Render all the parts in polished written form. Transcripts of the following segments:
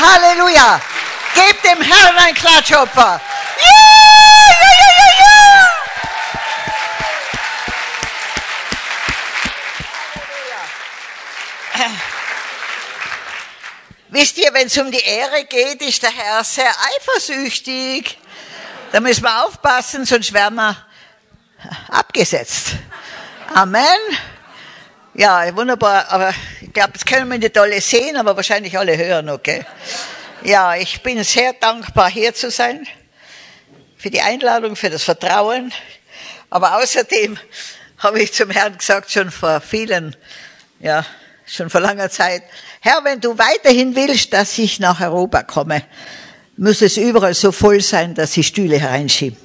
Halleluja! Gebt dem Herrn ein Klatschopfer. Ja! Wisst ihr, wenn es um die Ehre geht, ist der Herr sehr eifersüchtig. Da müssen wir aufpassen, sonst werden wir abgesetzt. Amen. Ja, wunderbar, aber ich glaube, das können wir nicht alle sehen, aber wahrscheinlich alle hören, okay? Ja, ich bin sehr dankbar, hier zu sein, für die Einladung, für das Vertrauen, aber außerdem habe ich zum Herrn gesagt, schon vor langer Zeit, Herr, wenn du weiterhin willst, dass ich nach Europa komme, muss es überall so voll sein, dass ich Stühle hereinschiebe.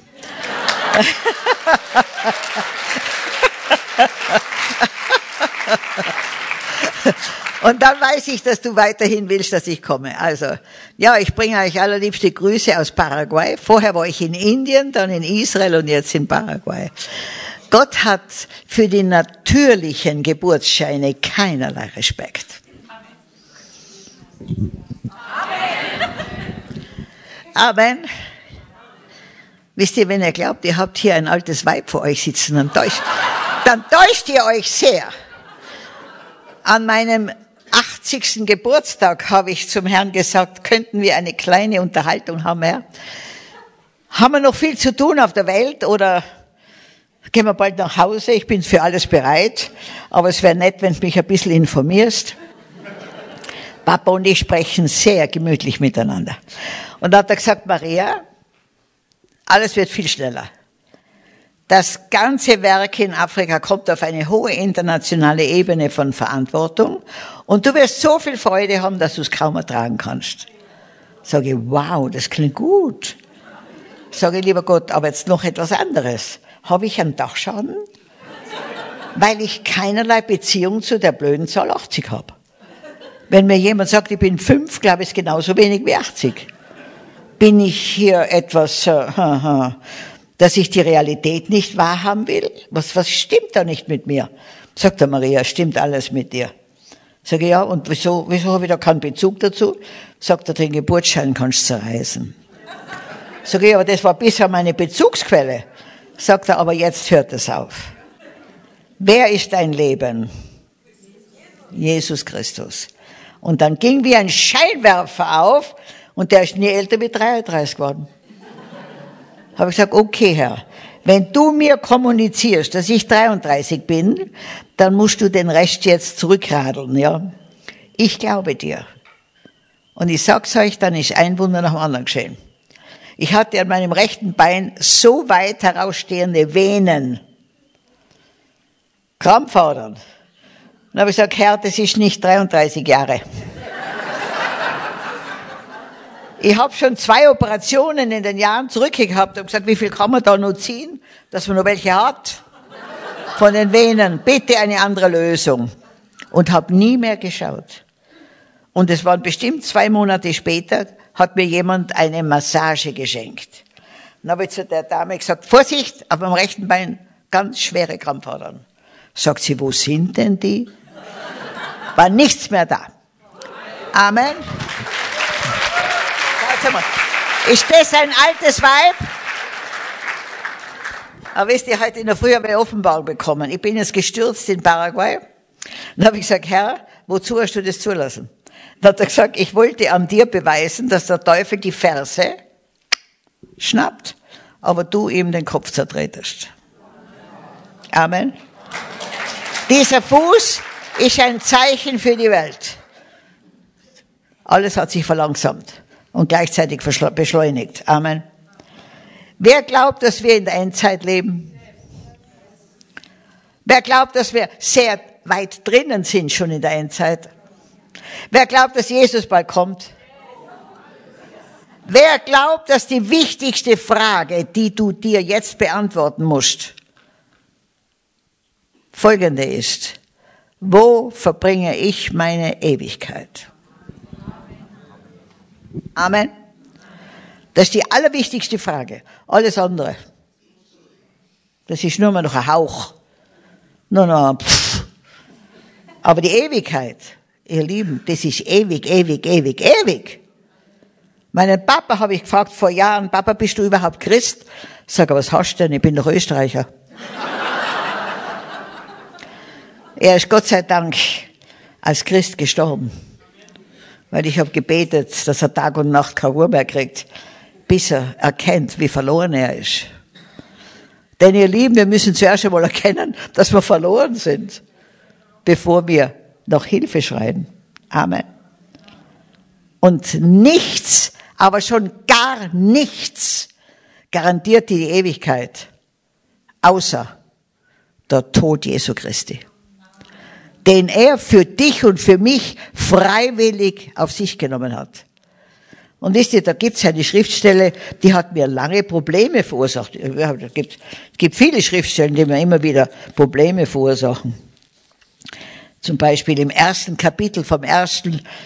Und dann weiß ich, dass du weiterhin willst, dass ich komme. Also, ja, ich bringe euch allerliebste Grüße aus Paraguay. Vorher war ich in Indien, dann in Israel und jetzt in Paraguay. Gott hat für die natürlichen Geburtsscheine keinerlei Respekt. Amen. Wisst ihr, wenn ihr glaubt, ihr habt hier ein altes Weib vor euch sitzen, dann täuscht ihr euch sehr. An meinem 80. Geburtstag habe ich zum Herrn gesagt, könnten wir eine kleine Unterhaltung haben, Herr? Haben wir noch viel zu tun auf der Welt oder gehen wir bald nach Hause? Ich bin für alles bereit, aber es wäre nett, wenn du mich ein bisschen informierst. Papa und ich sprechen sehr gemütlich miteinander. Und da hat er gesagt, Maria, alles wird viel schneller. Das ganze Werk in Afrika kommt auf eine hohe internationale Ebene von Verantwortung und du wirst so viel Freude haben, dass du es kaum ertragen kannst. Sage ich, wow, das klingt gut. Sage ich, lieber Gott, aber jetzt noch etwas anderes. Habe ich einen Dachschaden? Weil ich keinerlei Beziehung zu der blöden Zahl 80 habe. Wenn mir jemand sagt, ich bin 5, glaube ich, ist genauso wenig wie 80. Bin ich hier etwas, dass ich die Realität nicht wahrhaben will? Was stimmt da nicht mit mir? Sagt der Maria, stimmt alles mit dir. Sag ich, ja, und wieso habe ich da keinen Bezug dazu? Sagt er, den Geburtsschein kannst du zerreißen. Sag ich, aber das war bisher meine Bezugsquelle. Sagt er, aber jetzt hört es auf. Wer ist dein Leben? Jesus Christus. Und dann ging wie ein Scheinwerfer auf und der ist nie älter wie 33 geworden. Habe ich gesagt, okay, Herr, wenn du mir kommunizierst, dass ich 33 bin, dann musst du den Rest jetzt zurückradeln, ja. Ich glaube dir. Und ich sag's euch, dann ist ein Wunder nach dem anderen geschehen. Ich hatte an meinem rechten Bein so weit herausstehende Venen, Krampfadern. Dann habe ich gesagt, Herr, das ist nicht 33 Jahre. Ich habe schon 2 Operationen in den Jahren zurückgehabt und gesagt, wie viel kann man da noch ziehen, dass man noch welche hat? Von den Venen, bitte eine andere Lösung. Und habe nie mehr geschaut. Und es waren bestimmt 2 Monate später, hat mir jemand eine Massage geschenkt. Dann habe ich zu der Dame gesagt, Vorsicht, auf meinem rechten Bein ganz schwere Krampfadern. Sagt sie, wo sind denn die? War nichts mehr da. Amen. Ist das ein altes Weib? Aber wisst ihr, heute in der Früh habe ich eine Offenbarung bekommen. Ich bin jetzt gestürzt in Paraguay. Dann habe ich gesagt, Herr, wozu hast du das zulassen? Dann hat er gesagt, ich wollte an dir beweisen, dass der Teufel die Ferse schnappt, aber du ihm den Kopf zertretest. Amen. Dieser Fuß ist ein Zeichen für die Welt. Alles hat sich verlangsamt und gleichzeitig beschleunigt. Amen. Wer glaubt, dass wir in der Endzeit leben? Wer glaubt, dass wir sehr weit drinnen sind schon in der Endzeit? Wer glaubt, dass Jesus bald kommt? Wer glaubt, dass die wichtigste Frage, die du dir jetzt beantworten musst, folgende ist: Wo verbringe ich meine Ewigkeit? Amen. Das ist die allerwichtigste Frage. Alles andere, das ist nur mal noch ein Hauch. Nur noch ein Pfff. Aber die Ewigkeit, ihr Lieben, das ist ewig, ewig, ewig, ewig. Meinen Papa habe ich gefragt vor Jahren, Papa, bist du überhaupt Christ? Ich sage, was hast du denn? Ich bin doch Österreicher. Er ist Gott sei Dank als Christ gestorben. Weil ich habe gebetet, dass er Tag und Nacht keine Ruhe mehr kriegt, bis er erkennt, wie verloren er ist. Denn ihr Lieben, wir müssen zuerst einmal erkennen, dass wir verloren sind, bevor wir nach Hilfe schreien. Amen. Und nichts, aber schon gar nichts garantiert die Ewigkeit, außer der Tod Jesu Christi, den er für dich und für mich freiwillig auf sich genommen hat. Und wisst ihr, da gibt's eine Schriftstelle, die hat mir lange Probleme verursacht. Es gibt viele Schriftstellen, die mir immer wieder Probleme verursachen. Zum Beispiel im 1. Kapitel vom 1.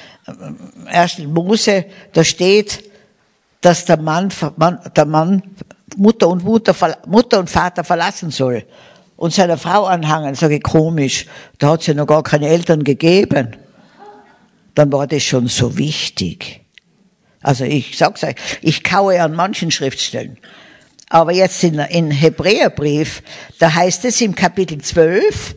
Mose, da steht, dass der Mann Mutter und Vater verlassen soll und seiner Frau anhangen. Sage ich, komisch, da hat es ja noch gar keine Eltern gegeben. Dann war das schon so wichtig. Also ich sag's euch, ich kaue an manchen Schriftstellen. Aber jetzt in Hebräerbrief, da heißt es im Kapitel 12,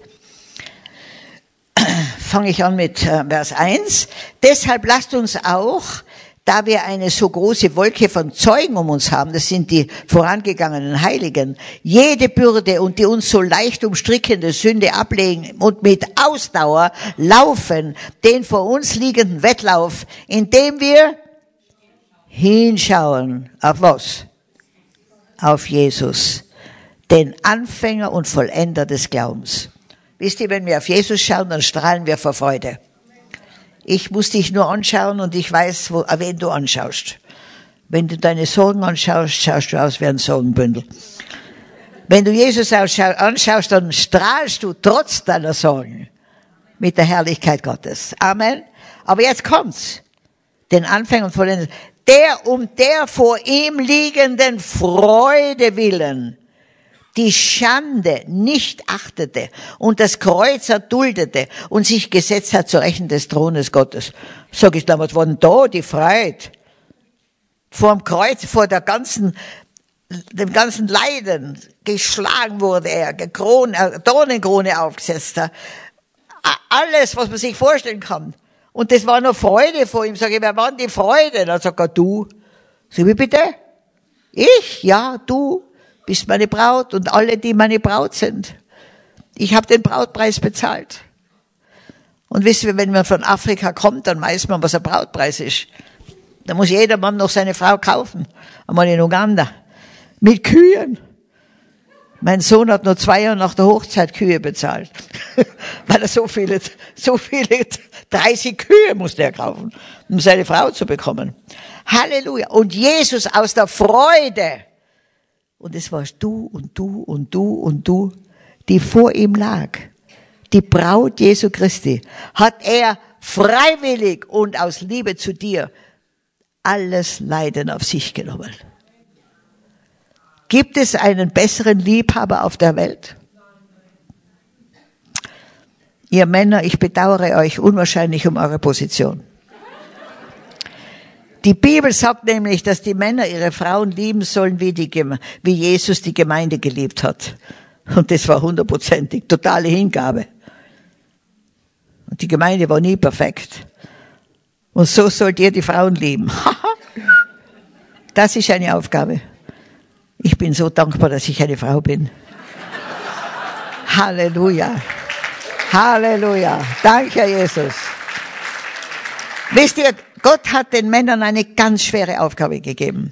fange ich an mit Vers 1, deshalb lasst uns auch, da wir eine so große Wolke von Zeugen um uns haben, das sind die vorangegangenen Heiligen, jede Bürde und die uns so leicht umstrickende Sünde ablegen und mit Ausdauer laufen, den vor uns liegenden Wettlauf, indem wir hinschauen. Auf was? Auf Jesus, den Anfänger und Vollender des Glaubens. Wisst ihr, wenn wir auf Jesus schauen, dann strahlen wir vor Freude. Ich muss dich nur anschauen und ich weiß, wen du anschaust. Wenn du deine Sorgen anschaust, schaust du aus wie ein Sorgenbündel. Wenn du Jesus anschaust, dann strahlst du trotz deiner Sorgen mit der Herrlichkeit Gottes. Amen. Aber jetzt kommt's. Den Anfänger und Vollender. Der vor ihm liegenden Freude willen die Schande nicht achtete und das Kreuz erduldete und sich gesetzt hat zur Rechten des Thrones Gottes. Sag ich damals, war denn da die Freude? Vor dem Kreuz, vor dem ganzen Leiden, geschlagen wurde er, Dornenkrone aufgesetzt hat. Alles, was man sich vorstellen kann. Und das war noch Freude vor ihm. Sag ich, wer war denn die Freude? Dann sagt er, du. Sag ich, wie bitte? Ich? Ja, du bist meine Braut und alle, die meine Braut sind. Ich habe den Brautpreis bezahlt. Und wisst ihr, wenn man von Afrika kommt, dann weiß man, was ein Brautpreis ist. Da muss jeder Mann noch seine Frau kaufen. Einmal in Uganda. Mit Kühen. Mein Sohn hat nur 2 Jahre nach der Hochzeit Kühe bezahlt. Weil er so viele 30 Kühe musste er kaufen, um seine Frau zu bekommen. Halleluja. Und Jesus aus der Freude. Und es warst du und du und du und du, die vor ihm lag. Die Braut Jesu Christi hat er freiwillig und aus Liebe zu dir alles Leiden auf sich genommen. Gibt es einen besseren Liebhaber auf der Welt? Ihr Männer, ich bedauere euch unwahrscheinlich um eure Position. Die Bibel sagt nämlich, dass die Männer ihre Frauen lieben sollen, wie Jesus die Gemeinde geliebt hat. Und das war 100%, totale Hingabe. Und die Gemeinde war nie perfekt. Und so sollt ihr die Frauen lieben. Das ist eine Aufgabe. Ich bin so dankbar, dass ich eine Frau bin. Halleluja. Halleluja. Danke, Jesus. Wisst ihr, Gott hat den Männern eine ganz schwere Aufgabe gegeben.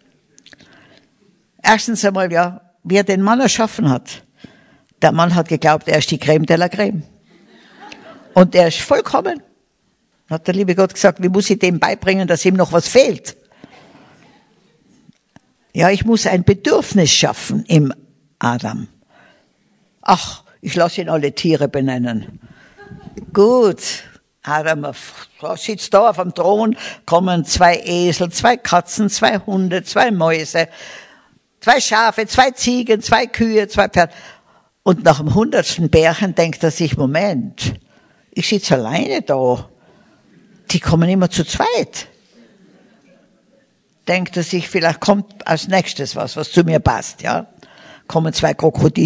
Erstens einmal, ja, wie er den Mann erschaffen hat. Der Mann hat geglaubt, er ist die Creme de la Creme. Und er ist vollkommen. Hat der liebe Gott gesagt, wie muss ich dem beibringen, dass ihm noch was fehlt? Ja, ich muss ein Bedürfnis schaffen im Adam. Ach, ich lasse ihn alle Tiere benennen. Gut, Adam sitzt da auf dem Thron, kommen 2 Esel, 2 Katzen, 2 Hunde, 2 Mäuse, 2 Schafe, 2 Ziegen, 2 Kühe, 2 Pferde. Und nach dem 100. Bärchen denkt er sich, Moment, ich sitze alleine da. Die kommen immer zu zweit. denkt er sich, vielleicht kommt als nächstes was zu mir passt, ja. Kommen 2 Krokodile,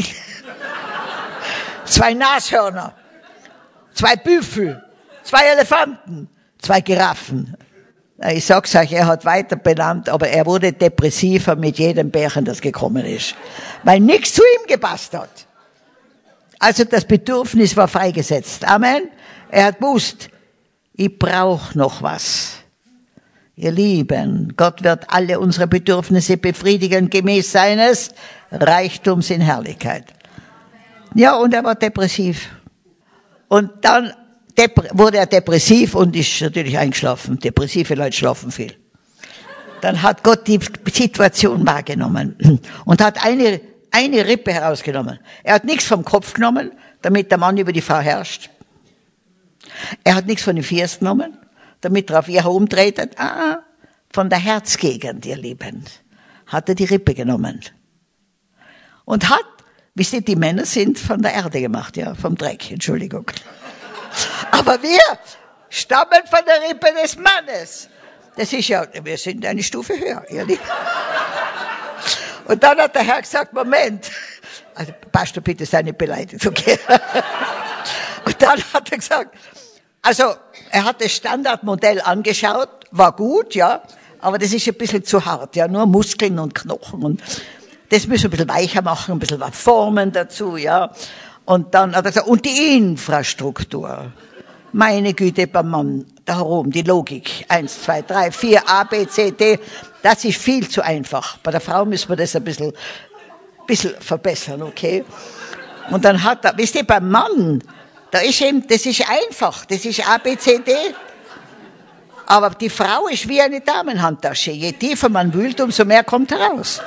2 Nashörner, 2 Büffel, 2 Elefanten, 2 Giraffen. Ich sag's euch, er hat weiter benannt, aber er wurde depressiver mit jedem Bärchen, das gekommen ist. Weil nichts zu ihm gepasst hat. Also das Bedürfnis war freigesetzt. Amen. Er hat gewusst, ich brauche noch was. Ihr Lieben, Gott wird alle unsere Bedürfnisse befriedigen, gemäß seines Reichtums in Herrlichkeit. Ja, und er war depressiv. Und dann wurde er depressiv und ist natürlich eingeschlafen. Depressive Leute schlafen viel. Dann hat Gott die Situation wahrgenommen und hat eine Rippe herausgenommen. Er hat nichts vom Kopf genommen, damit der Mann über die Frau herrscht. Er hat nichts von den Füßen genommen, damit er auf ihr herumtretet. Von der Herzgegend, ihr Lieben, hat er die Rippe genommen. Und hat, wisst ihr, die Männer sind von der Erde gemacht, ja, vom Dreck, Entschuldigung. Aber wir stammen von der Rippe des Mannes. Das ist ja, wir sind eine Stufe höher, ihr Lieben. Und dann hat der Herr gesagt, Moment, also Pastor, bitte sei nicht beleidigt, okay? Und dann hat er gesagt, also er hat das Standardmodell angeschaut, war gut, ja, aber das ist ein bisschen zu hart, ja, nur Muskeln und Knochen und das müssen wir ein bisschen weicher machen, ein bisschen was formen dazu, ja. Und dann hat er gesagt, und die Infrastruktur. Meine Güte, beim Mann, da herum, die Logik. 1, 2, 3, 4, A, B, C, D. Das ist viel zu einfach. Bei der Frau müssen wir das ein bisschen verbessern, okay? Und dann hat er, wisst ihr, beim Mann, da ist eben, das ist einfach. Das ist A, B, C, D. Aber die Frau ist wie eine Damenhandtasche. Je tiefer man wühlt, umso mehr kommt heraus.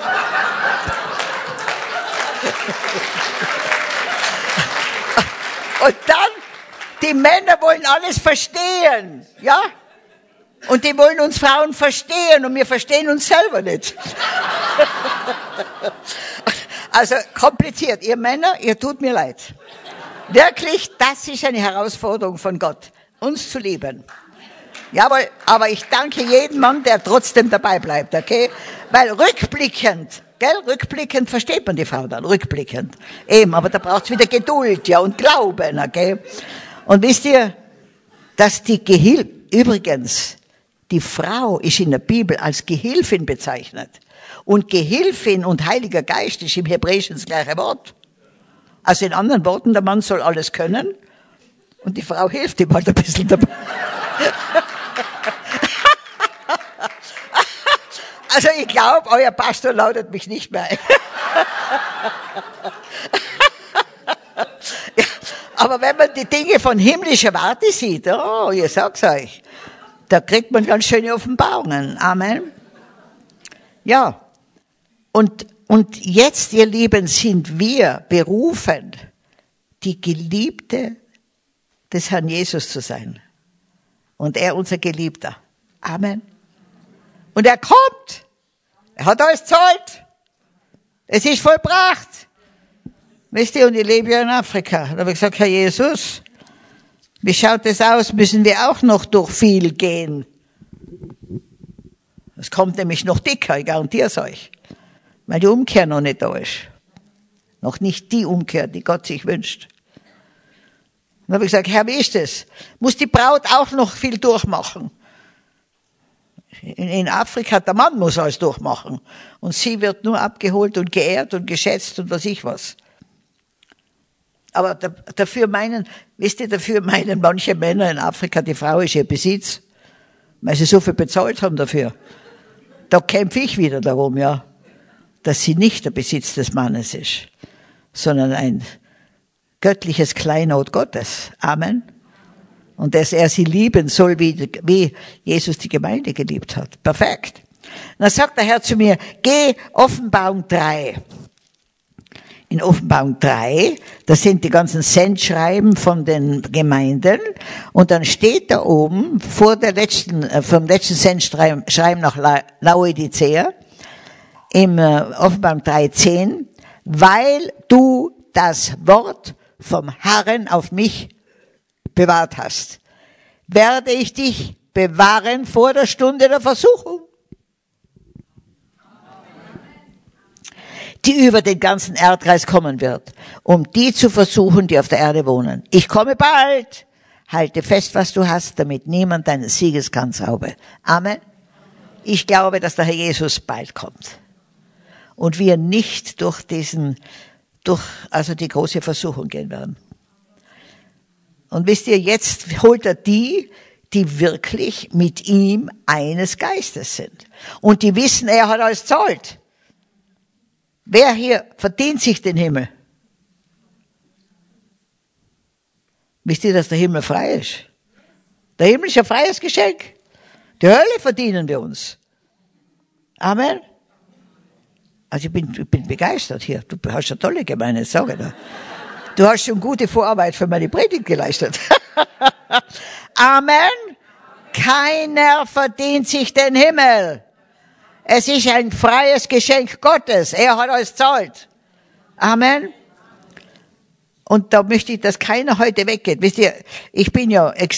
Und dann, die Männer wollen alles verstehen, ja? Und die wollen uns Frauen verstehen und wir verstehen uns selber nicht. Also kompliziert. Ihr Männer, ihr tut mir leid. Wirklich, das ist eine Herausforderung von Gott, uns zu lieben. Jawohl, aber ich danke jedem Mann, der trotzdem dabei bleibt, okay? Weil rückblickend versteht man die Frau dann, rückblickend. Eben, aber da braucht's wieder Geduld, ja, und Glauben, okay? Und wisst ihr, dass übrigens, die Frau ist in der Bibel als Gehilfin bezeichnet. Und Gehilfin und Heiliger Geist ist im Hebräischen das gleiche Wort. Also in anderen Worten, der Mann soll alles können und die Frau hilft ihm halt ein bisschen dabei. Also ich glaube, euer Pastor lautet mich nicht mehr ein. Ja, aber wenn man die Dinge von himmlischer Warte sieht, oh, ich sag's euch, da kriegt man ganz schöne Offenbarungen. Amen. Ja. Und jetzt, ihr Lieben, sind wir berufen, die Geliebte des Herrn Jesus zu sein. Und er unser Geliebter. Amen. Und er kommt. Er hat alles zahlt. Es ist vollbracht. Wisst ihr, und ich lebe ja in Afrika. Da habe ich gesagt, Herr Jesus, wie schaut es aus? Müssen wir auch noch durch viel gehen? Es kommt nämlich noch dicker, ich garantiere es euch. Weil die Umkehr noch nicht da ist. Noch nicht die Umkehr, die Gott sich wünscht. Dann habe ich gesagt, Herr, wie ist es? Muss die Braut auch noch viel durchmachen? In Afrika, der Mann muss alles durchmachen. Und sie wird nur abgeholt und geehrt und geschätzt und was ich was. Aber dafür meinen manche Männer in Afrika, die Frau ist ihr Besitz, weil sie so viel bezahlt haben dafür. Da kämpfe ich wieder darum, ja, dass sie nicht der Besitz des Mannes ist, sondern ein göttliches Kleinod Gottes. Amen. Und dass er sie lieben soll, wie Jesus die Gemeinde geliebt hat. Perfekt. Und dann sagt der Herr zu mir, geh Offenbarung 3. In Offenbarung 3, das sind die ganzen Sendschreiben von den Gemeinden. Und dann steht da oben, vom letzten Sendschreiben nach Laodicea, im Offenbarung 3,10, weil du das Wort vom Herrn auf mich bewahrt hast, werde ich dich bewahren vor der Stunde der Versuchung. die über den ganzen Erdkreis kommen wird, um die zu versuchen, die auf der Erde wohnen. Ich komme bald. Halte fest, was du hast, damit niemand deinen Siegeskranz raube. Amen. Ich glaube, dass der Herr Jesus bald kommt. Und wir nicht durch die große Versuchung gehen werden. Und wisst ihr, jetzt holt er die wirklich mit ihm eines Geistes sind. Und die wissen, er hat alles zahlt. Wer hier verdient sich den Himmel? Wisst ihr, dass der Himmel frei ist? Der Himmel ist ein freies Geschenk. Die Hölle verdienen wir uns. Amen. Also ich bin begeistert hier. Du hast eine tolle Gemeinde, sage ich dir. Du hast schon gute Vorarbeit für meine Predigt geleistet. Amen. Keiner verdient sich den Himmel. Es ist ein freies Geschenk Gottes. Er hat alles zahlt. Amen. Und da möchte ich, dass keiner heute weggeht. Wisst ihr, ich bin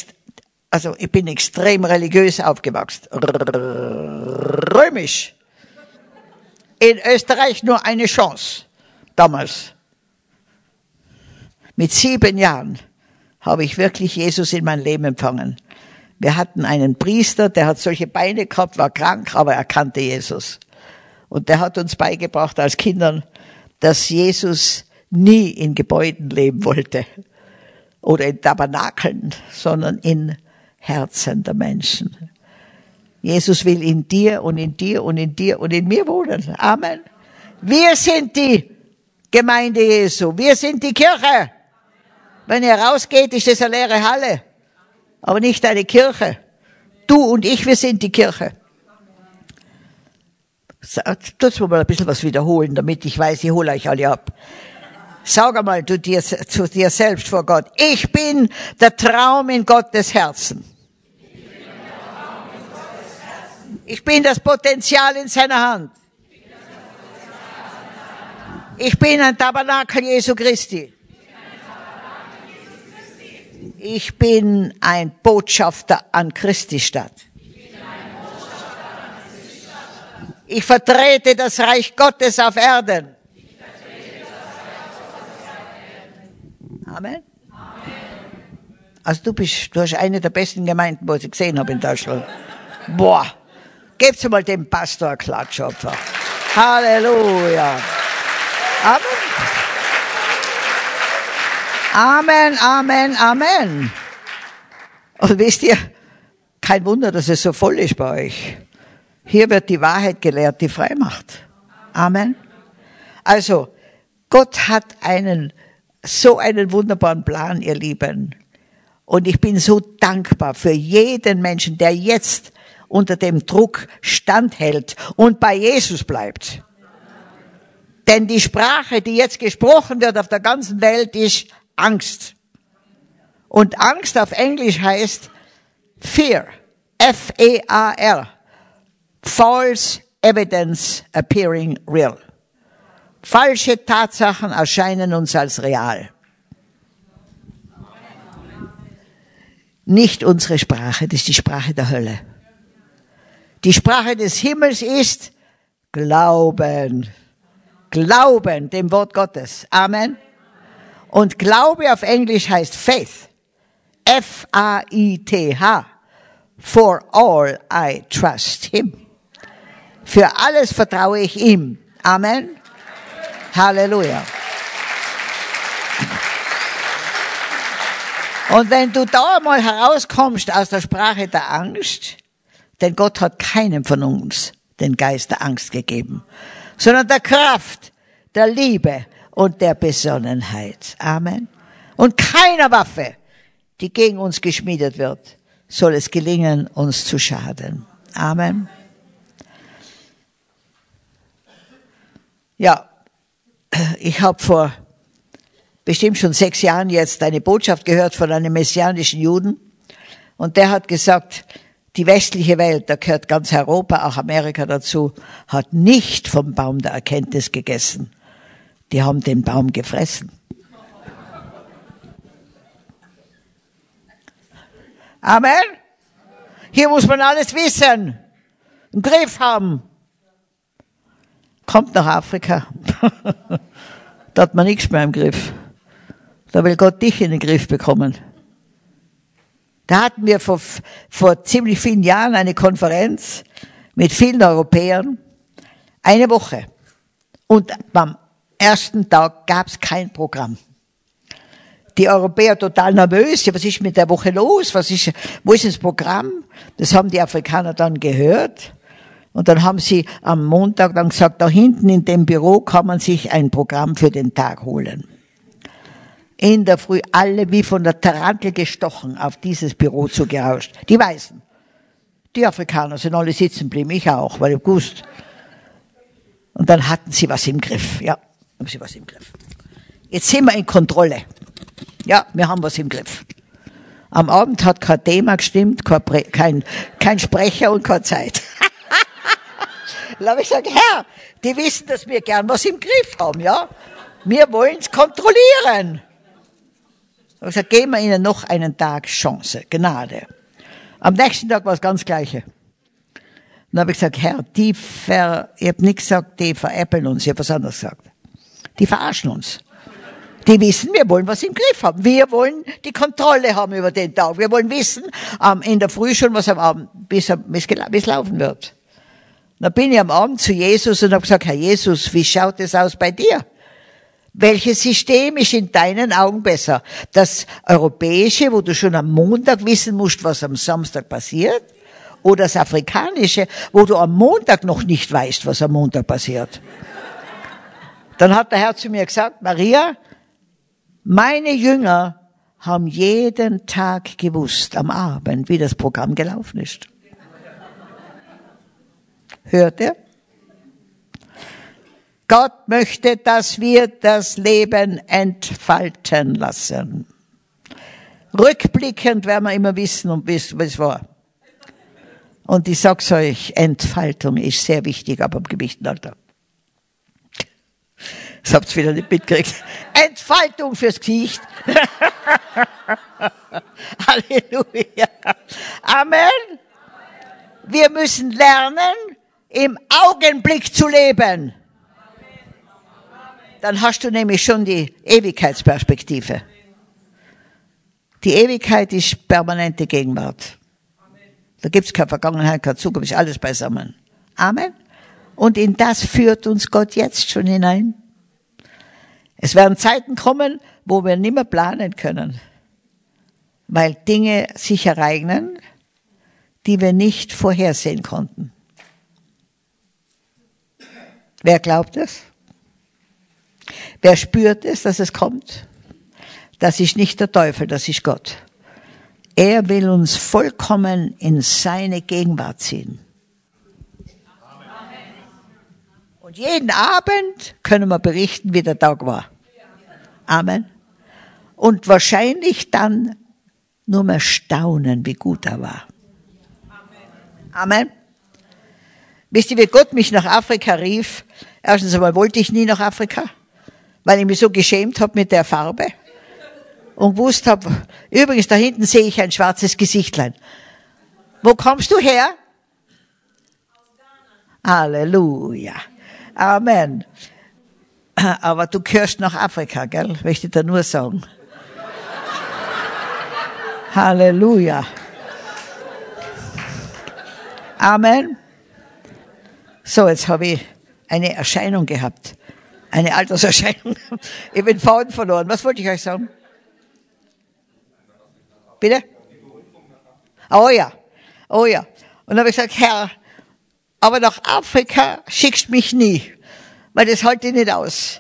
extrem religiös aufgewachsen. Römisch. In Österreich nur eine Chance. Damals. Mit 7 Jahren habe ich wirklich Jesus in mein Leben empfangen. Wir hatten einen Priester, der hat solche Beine gehabt, war krank, aber er kannte Jesus. Und der hat uns beigebracht als Kindern, dass Jesus nie in Gebäuden leben wollte oder in Tabernakeln, sondern in Herzen der Menschen. Jesus will in dir und in dir und in dir und in mir wohnen. Amen. Wir sind die Gemeinde Jesu. Wir sind die Kirche. Wenn ihr rausgeht, ist das eine leere Halle. Aber nicht eine Kirche. Du und ich, wir sind die Kirche. Tut's mir mal ein bisschen was wiederholen, damit ich weiß, ich hole euch alle ab. Sag einmal zu dir selbst vor Gott. Ich bin der Traum in Gottes Herzen. Ich bin das Potenzial in seiner Hand. Ich bin ein Tabernakel Jesu Christi. Ich bin ein Botschafter an Christi Stadt. Ich vertrete das Reich Gottes auf Erden. Amen. Also du hast eine der besten Gemeinden, wo ich gesehen habe in Deutschland. Boah. Gebt mal dem Pastor einen Klatsch, Opfer. Halleluja. Amen. Amen, Amen, Amen. Und wisst ihr, kein Wunder, dass es so voll ist bei euch. Hier wird die Wahrheit gelehrt, die frei macht. Amen. Also, Gott hat so einen wunderbaren Plan, ihr Lieben. Und ich bin so dankbar für jeden Menschen, der jetzt unter dem Druck standhält und bei Jesus bleibt. Denn die Sprache, die jetzt gesprochen wird auf der ganzen Welt, ist Angst. Und Angst auf Englisch heißt Fear. F-E-A-R. False evidence appearing real. Falsche Tatsachen erscheinen uns als real. Nicht unsere Sprache, das ist die Sprache der Hölle. Die Sprache des Himmels ist Glauben. Glauben dem Wort Gottes. Amen. Und Glaube auf Englisch heißt Faith. F-A-I-T-H. For all I trust him. Für alles vertraue ich ihm. Amen. Halleluja. Und wenn du da mal herauskommst aus der Sprache der Angst, denn Gott hat keinem von uns den Geist der Angst gegeben, sondern der Kraft, der Liebe und der Besonnenheit. Amen. Und keiner Waffe, die gegen uns geschmiedet wird, soll es gelingen, uns zu schaden. Amen. Ja, ich habe vor bestimmt schon 6 Jahren jetzt eine Botschaft gehört von einem messianischen Juden. Und der hat gesagt, die westliche Welt, da gehört ganz Europa, auch Amerika dazu, hat nicht vom Baum der Erkenntnis gegessen. Die haben den Baum gefressen. Amen. Hier muss man alles wissen, im Griff haben. kommt nach Afrika. Da hat man nichts mehr im Griff. Da will Gott dich in den Griff bekommen. Da hatten wir vor ziemlich vielen Jahren eine Konferenz mit vielen Europäern. Eine Woche. Und beim ersten Tag gab's kein Programm. Die Europäer total nervös. Ja, was ist mit der Woche los? Wo ist das Programm? Das haben die Afrikaner dann gehört. Und dann haben sie am Montag dann gesagt, da hinten in dem Büro kann man sich ein Programm für den Tag holen. In der Früh alle wie von der Tarantel gestochen auf dieses Büro zugerauscht. Die Weißen. Die Afrikaner sind alle sitzen geblieben, ich auch, weil ich gewusst. Und dann hatten sie was im Griff. Ja, haben sie was im Griff. Jetzt sind wir in Kontrolle. Ja, wir haben was im Griff. Am Abend hat kein Thema gestimmt, kein Sprecher und keine Zeit. Dann habe ich gesagt, Herr, die wissen, dass wir gern was im Griff haben, ja? Wir wollen es kontrollieren. Ich habe gesagt, geben wir ihnen noch einen Tag Chance, Gnade. Am nächsten Tag war es ganz Gleiche. Dann habe ich gesagt, Herr, ich habe nicht gesagt, die veräppeln uns, ich habe was anderes gesagt. Die verarschen uns. Die wissen, wir wollen was im Griff haben. Wir wollen die Kontrolle haben über den Tag. Wir wollen wissen, in der Früh schon, was am Abend, bis es laufen wird. Dann bin ich am Abend zu Jesus und habe gesagt, Herr Jesus, wie schaut es aus bei dir? Welches System ist in deinen Augen besser? Das europäische, wo du schon am Montag wissen musst, was am Samstag passiert? Oder das afrikanische, wo du am Montag noch nicht weißt, was am Montag passiert? Dann hat der Herr zu mir gesagt, Maria, meine Jünger haben jeden Tag gewusst, am Abend, wie das Programm gelaufen ist. Hört ihr? Gott möchte, dass wir das Leben entfalten lassen. Rückblickend werden wir immer wissen, wie es war. Und ich sag's euch, Entfaltung ist sehr wichtig, aber im Gewichtenalter. Das habt ihr wieder nicht mitgekriegt. Entfaltung fürs Gesicht. Halleluja. Amen. Wir müssen lernen, im Augenblick zu leben. Dann hast du nämlich schon die Ewigkeitsperspektive. Die Ewigkeit ist permanente Gegenwart. Da gibt's keine Vergangenheit, keine Zukunft, ist alles beisammen. Amen. Und in das führt uns Gott jetzt schon hinein. Es werden Zeiten kommen, wo wir nicht mehr planen können, weil Dinge sich ereignen, die wir nicht vorhersehen konnten. Wer glaubt es? Wer spürt es, dass es kommt? Das ist nicht der Teufel, das ist Gott. Er will uns vollkommen in seine Gegenwart ziehen. Und jeden Abend können wir berichten, wie der Tag war. Amen. Und wahrscheinlich dann nur mehr staunen, wie gut er war. Amen. Wisst ihr, wie Gott mich nach Afrika rief? Erstens einmal wollte ich nie nach Afrika, weil ich mich so geschämt habe mit der Farbe. Und gewusst habe, übrigens, da hinten sehe ich ein schwarzes Gesichtlein. Wo kommst du her? Aus Ghana. Halleluja. Amen. Aber du gehörst nach Afrika, gell? Möchte ich dir nur sagen. Halleluja. Amen. So, jetzt habe ich eine Erscheinung gehabt. Eine Alterserscheinung. Ich habe den Faden verloren. Was wollte ich euch sagen? Bitte? Oh ja. Oh ja. Und dann habe ich gesagt, Herr, aber nach Afrika schickst mich nie, weil das halte ich nicht aus.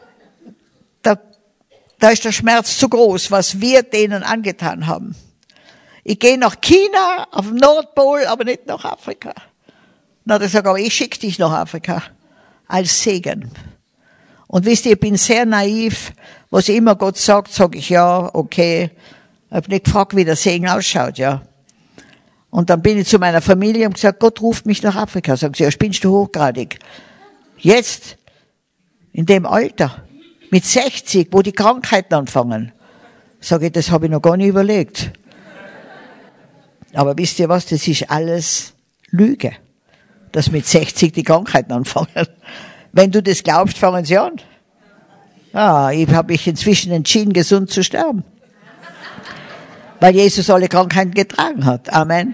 Da ist der Schmerz zu groß, was wir denen angetan haben. Ich gehe nach China, auf dem Nordpol, aber nicht nach Afrika. Dann hat er gesagt, aber ich schicke dich nach Afrika als Segen. Und wisst ihr, ich bin sehr naiv. Was immer Gott sagt, sage ich ja, okay. Ich habe nicht gefragt, wie der Segen ausschaut, ja. Und dann bin ich zu meiner Familie und gesagt, Gott ruft mich nach Afrika. Sagen sie, ja, spinnst du hochgradig. Jetzt, in dem Alter, mit 60, wo die Krankheiten anfangen. Sage ich, das habe ich noch gar nicht überlegt. Aber wisst ihr was, das ist alles Lüge. Dass mit 60 die Krankheiten anfangen. Wenn du das glaubst, fangen sie an. Ich habe mich inzwischen entschieden, gesund zu sterben. Weil Jesus alle Krankheiten getragen hat. Amen.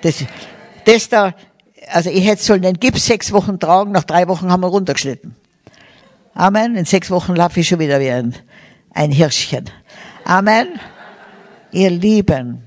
Also ich hätte sollen den Gips 6 Wochen tragen, nach 3 Wochen haben wir runtergeschnitten. Amen. In 6 Wochen laufe ich schon wieder wie ein Hirschchen. Amen. Ihr Lieben,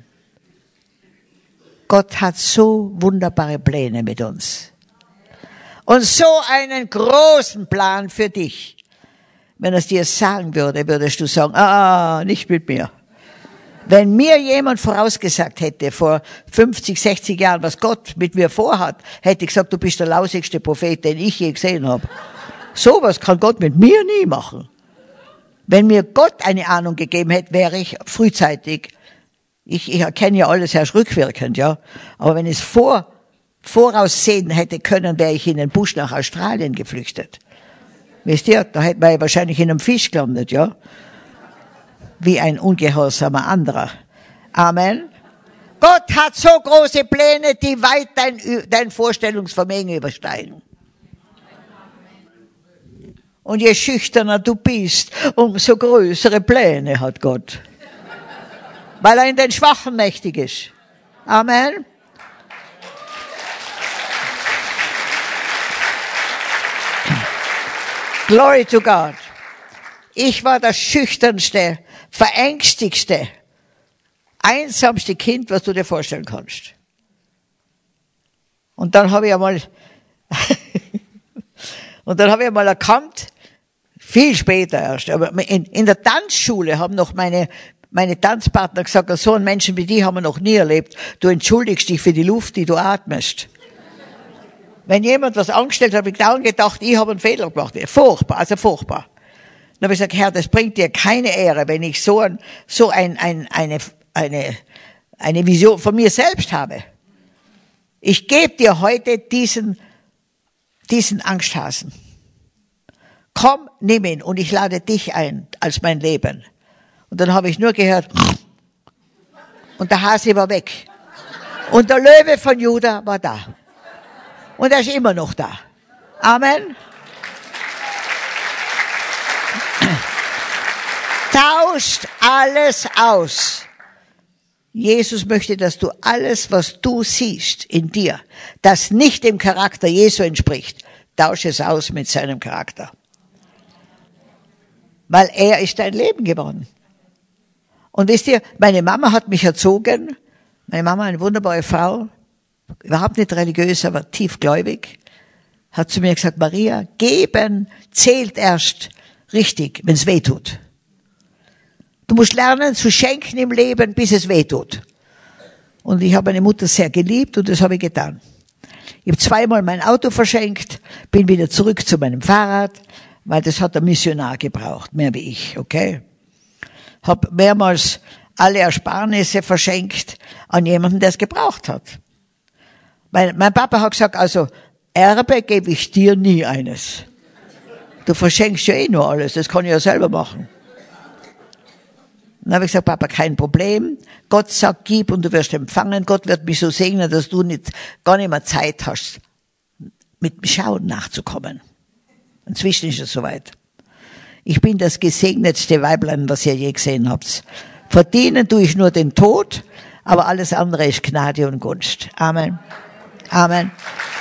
Gott hat so wunderbare Pläne mit uns. Und so einen großen Plan für dich. Wenn er es dir sagen würde, würdest du sagen, nicht mit mir. Wenn mir jemand vorausgesagt hätte, vor 50, 60 Jahren, was Gott mit mir vorhat, hätte ich gesagt, du bist der lausigste Prophet, den ich je gesehen habe. Sowas kann Gott mit mir nie machen. Wenn mir Gott eine Ahnung gegeben hätte, wäre ich frühzeitig, ich erkenne ja alles erst rückwirkend, ja. Aber wenn ich es voraussehen hätte können, wäre ich in den Busch nach Australien geflüchtet. Wisst ihr, da hätte man wahrscheinlich in einem Fisch gelandet, ja. Wie ein ungehorsamer anderer. Amen. Gott hat so große Pläne, die weit dein Vorstellungsvermögen übersteigen. Und je schüchterner du bist, umso größere Pläne hat Gott. Weil er in den Schwachen mächtig ist. Amen. Glory to God. Ich war das schüchternste, verängstigste, einsamste Kind, was du dir vorstellen kannst. Und dann habe ich einmal erkannt, viel später erst, aber in der Tanzschule haben noch meine Tanzpartner gesagt, so einen Menschen wie die haben wir noch nie erlebt. Du entschuldigst dich für die Luft, die du atmest. Wenn jemand was angestellt hat, habe ich dauernd gedacht, ich habe einen Fehler gemacht. Furchtbar, also furchtbar. Dann habe ich gesagt, Herr, das bringt dir keine Ehre, wenn ich so eine Vision von mir selbst habe. Ich gebe dir heute diesen Angsthasen. Komm, nimm ihn und ich lade dich ein als mein Leben. Und dann habe ich nur gehört, und der Hase war weg. Und der Löwe von Juda war da. Und er ist immer noch da. Amen. Tauscht alles aus. Jesus möchte, dass du alles, was du siehst in dir, das nicht dem Charakter Jesu entspricht, tausche es aus mit seinem Charakter. Weil er ist dein Leben geworden. Und wisst ihr, meine Mama hat mich erzogen. Meine Mama, eine wunderbare Frau, überhaupt nicht religiös, aber tiefgläubig, hat zu mir gesagt, Maria, geben zählt erst richtig, wenn es weh tut. Du musst lernen zu schenken im Leben, bis es weh tut. Und ich habe meine Mutter sehr geliebt und das habe ich getan. Ich habe 2-mal mein Auto verschenkt, bin wieder zurück zu meinem Fahrrad, weil das hat der Missionar gebraucht, mehr wie ich, okay? Habe mehrmals alle Ersparnisse verschenkt an jemanden, der es gebraucht hat. Mein Papa hat gesagt, also Erbe gebe ich dir nie eines. Du verschenkst ja eh nur alles, das kann ich ja selber machen. Dann habe ich gesagt, Papa, kein Problem. Gott sagt, gib und du wirst empfangen. Gott wird mich so segnen, dass du gar nicht mehr Zeit hast, mit dem Schauen nachzukommen. Inzwischen ist es soweit. Ich bin das gesegnetste Weiblein, was ihr je gesehen habt. Verdienen tue ich nur den Tod, aber alles andere ist Gnade und Gunst. Amen. Amen.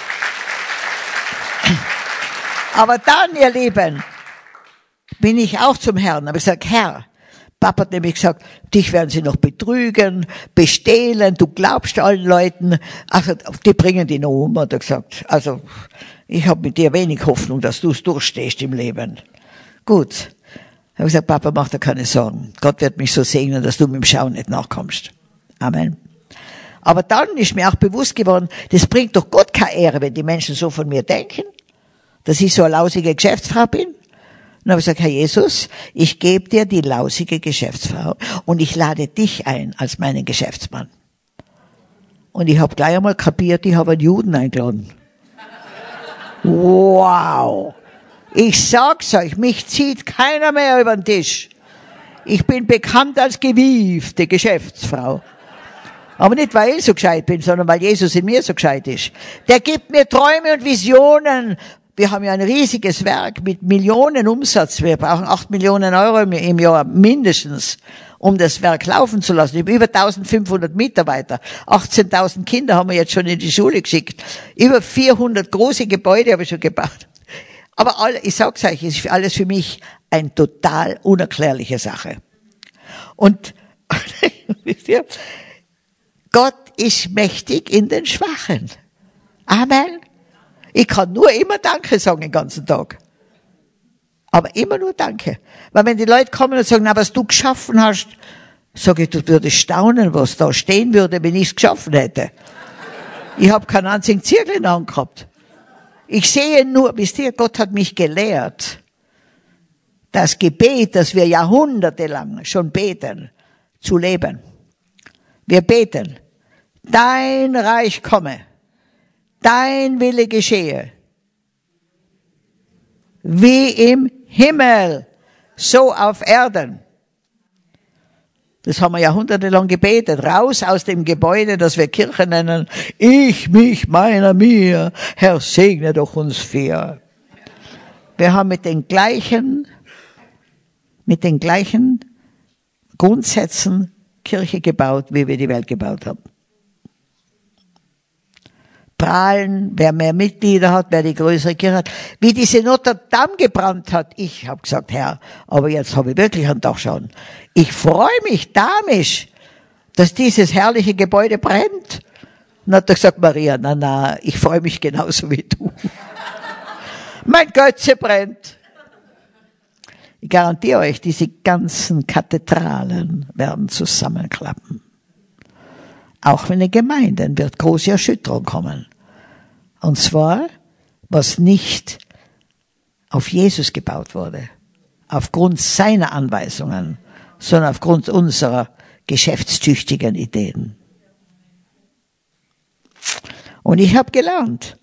Aber dann, ihr Lieben, bin ich auch zum Herrn. Habe ich gesagt, Herr, Papa hat nämlich gesagt, dich werden sie noch betrügen, bestehlen, du glaubst allen Leuten, also die bringen dich noch um, hat er gesagt. Also ich habe mit dir wenig Hoffnung, dass du es durchstehst im Leben. Gut. Habe ich gesagt, Papa, mach dir keine Sorgen. Gott wird mich so segnen, dass du mit dem Schauen nicht nachkommst. Amen. Aber dann ist mir auch bewusst geworden, das bringt doch Gott keine Ehre, wenn die Menschen so von mir denken, dass ich so eine lausige Geschäftsfrau bin. Und habe ich gesagt, Herr Jesus, ich gebe dir die lausige Geschäftsfrau und ich lade dich ein als meinen Geschäftsmann. Und ich habe gleich einmal kapiert, ich habe einen Juden eingeladen. Wow! Ich sag's euch, mich zieht keiner mehr über den Tisch. Ich bin bekannt als gewiefte Geschäftsfrau. Aber nicht, weil ich so gescheit bin, sondern weil Jesus in mir so gescheit ist. Der gibt mir Träume und Visionen, Wir haben ja ein riesiges Werk mit Millionen Umsatz. Wir brauchen 8 Millionen Euro im Jahr mindestens, um das Werk laufen zu lassen. Ich habe über 1500 Mitarbeiter. 18.000 Kinder haben wir jetzt schon in die Schule geschickt. Über 400 große Gebäude habe ich schon gebaut. Aber ich sag's euch, es ist alles für mich eine total unerklärliche Sache. Und, wisst ihr, Gott ist mächtig in den Schwachen. Amen. Ich kann nur immer Danke sagen den ganzen Tag. Aber immer nur Danke. Weil wenn die Leute kommen und sagen, na, was du geschaffen hast, sage ich, du würdest staunen, was da stehen würde, wenn ich es geschaffen hätte. Ich habe keinen einzigen Zirkel in der Hand gehabt. Ich sehe nur, wisst ihr, Gott hat mich gelehrt, das Gebet, das wir jahrhundertelang schon beten, zu leben. Wir beten, dein Reich komme, dein Wille geschehe, wie im Himmel, so auf Erden. Das haben wir jahrhundertelang gebetet. Raus aus dem Gebäude, das wir Kirche nennen. Ich, mich, meiner, mir. Herr, segne doch uns vier. Wir haben mit den gleichen Grundsätzen Kirche gebaut, wie wir die Welt gebaut haben. Prahlen, wer mehr Mitglieder hat, wer die größere Kirche hat. Wie diese Notre Dame gebrannt hat, ich habe gesagt, Herr, aber jetzt habe ich wirklich einen Tag schon. Ich freue mich damisch, dass dieses herrliche Gebäude brennt. Dann hat er gesagt, Maria, na, ich freue mich genauso wie du. Mein Götze brennt. Ich garantiere euch, diese ganzen Kathedralen werden zusammenklappen. Auch in den Gemeinden wird große Erschütterung kommen. Und zwar, was nicht auf Jesus gebaut wurde, aufgrund seiner Anweisungen, sondern aufgrund unserer geschäftstüchtigen Ideen. Und ich habe gelernt,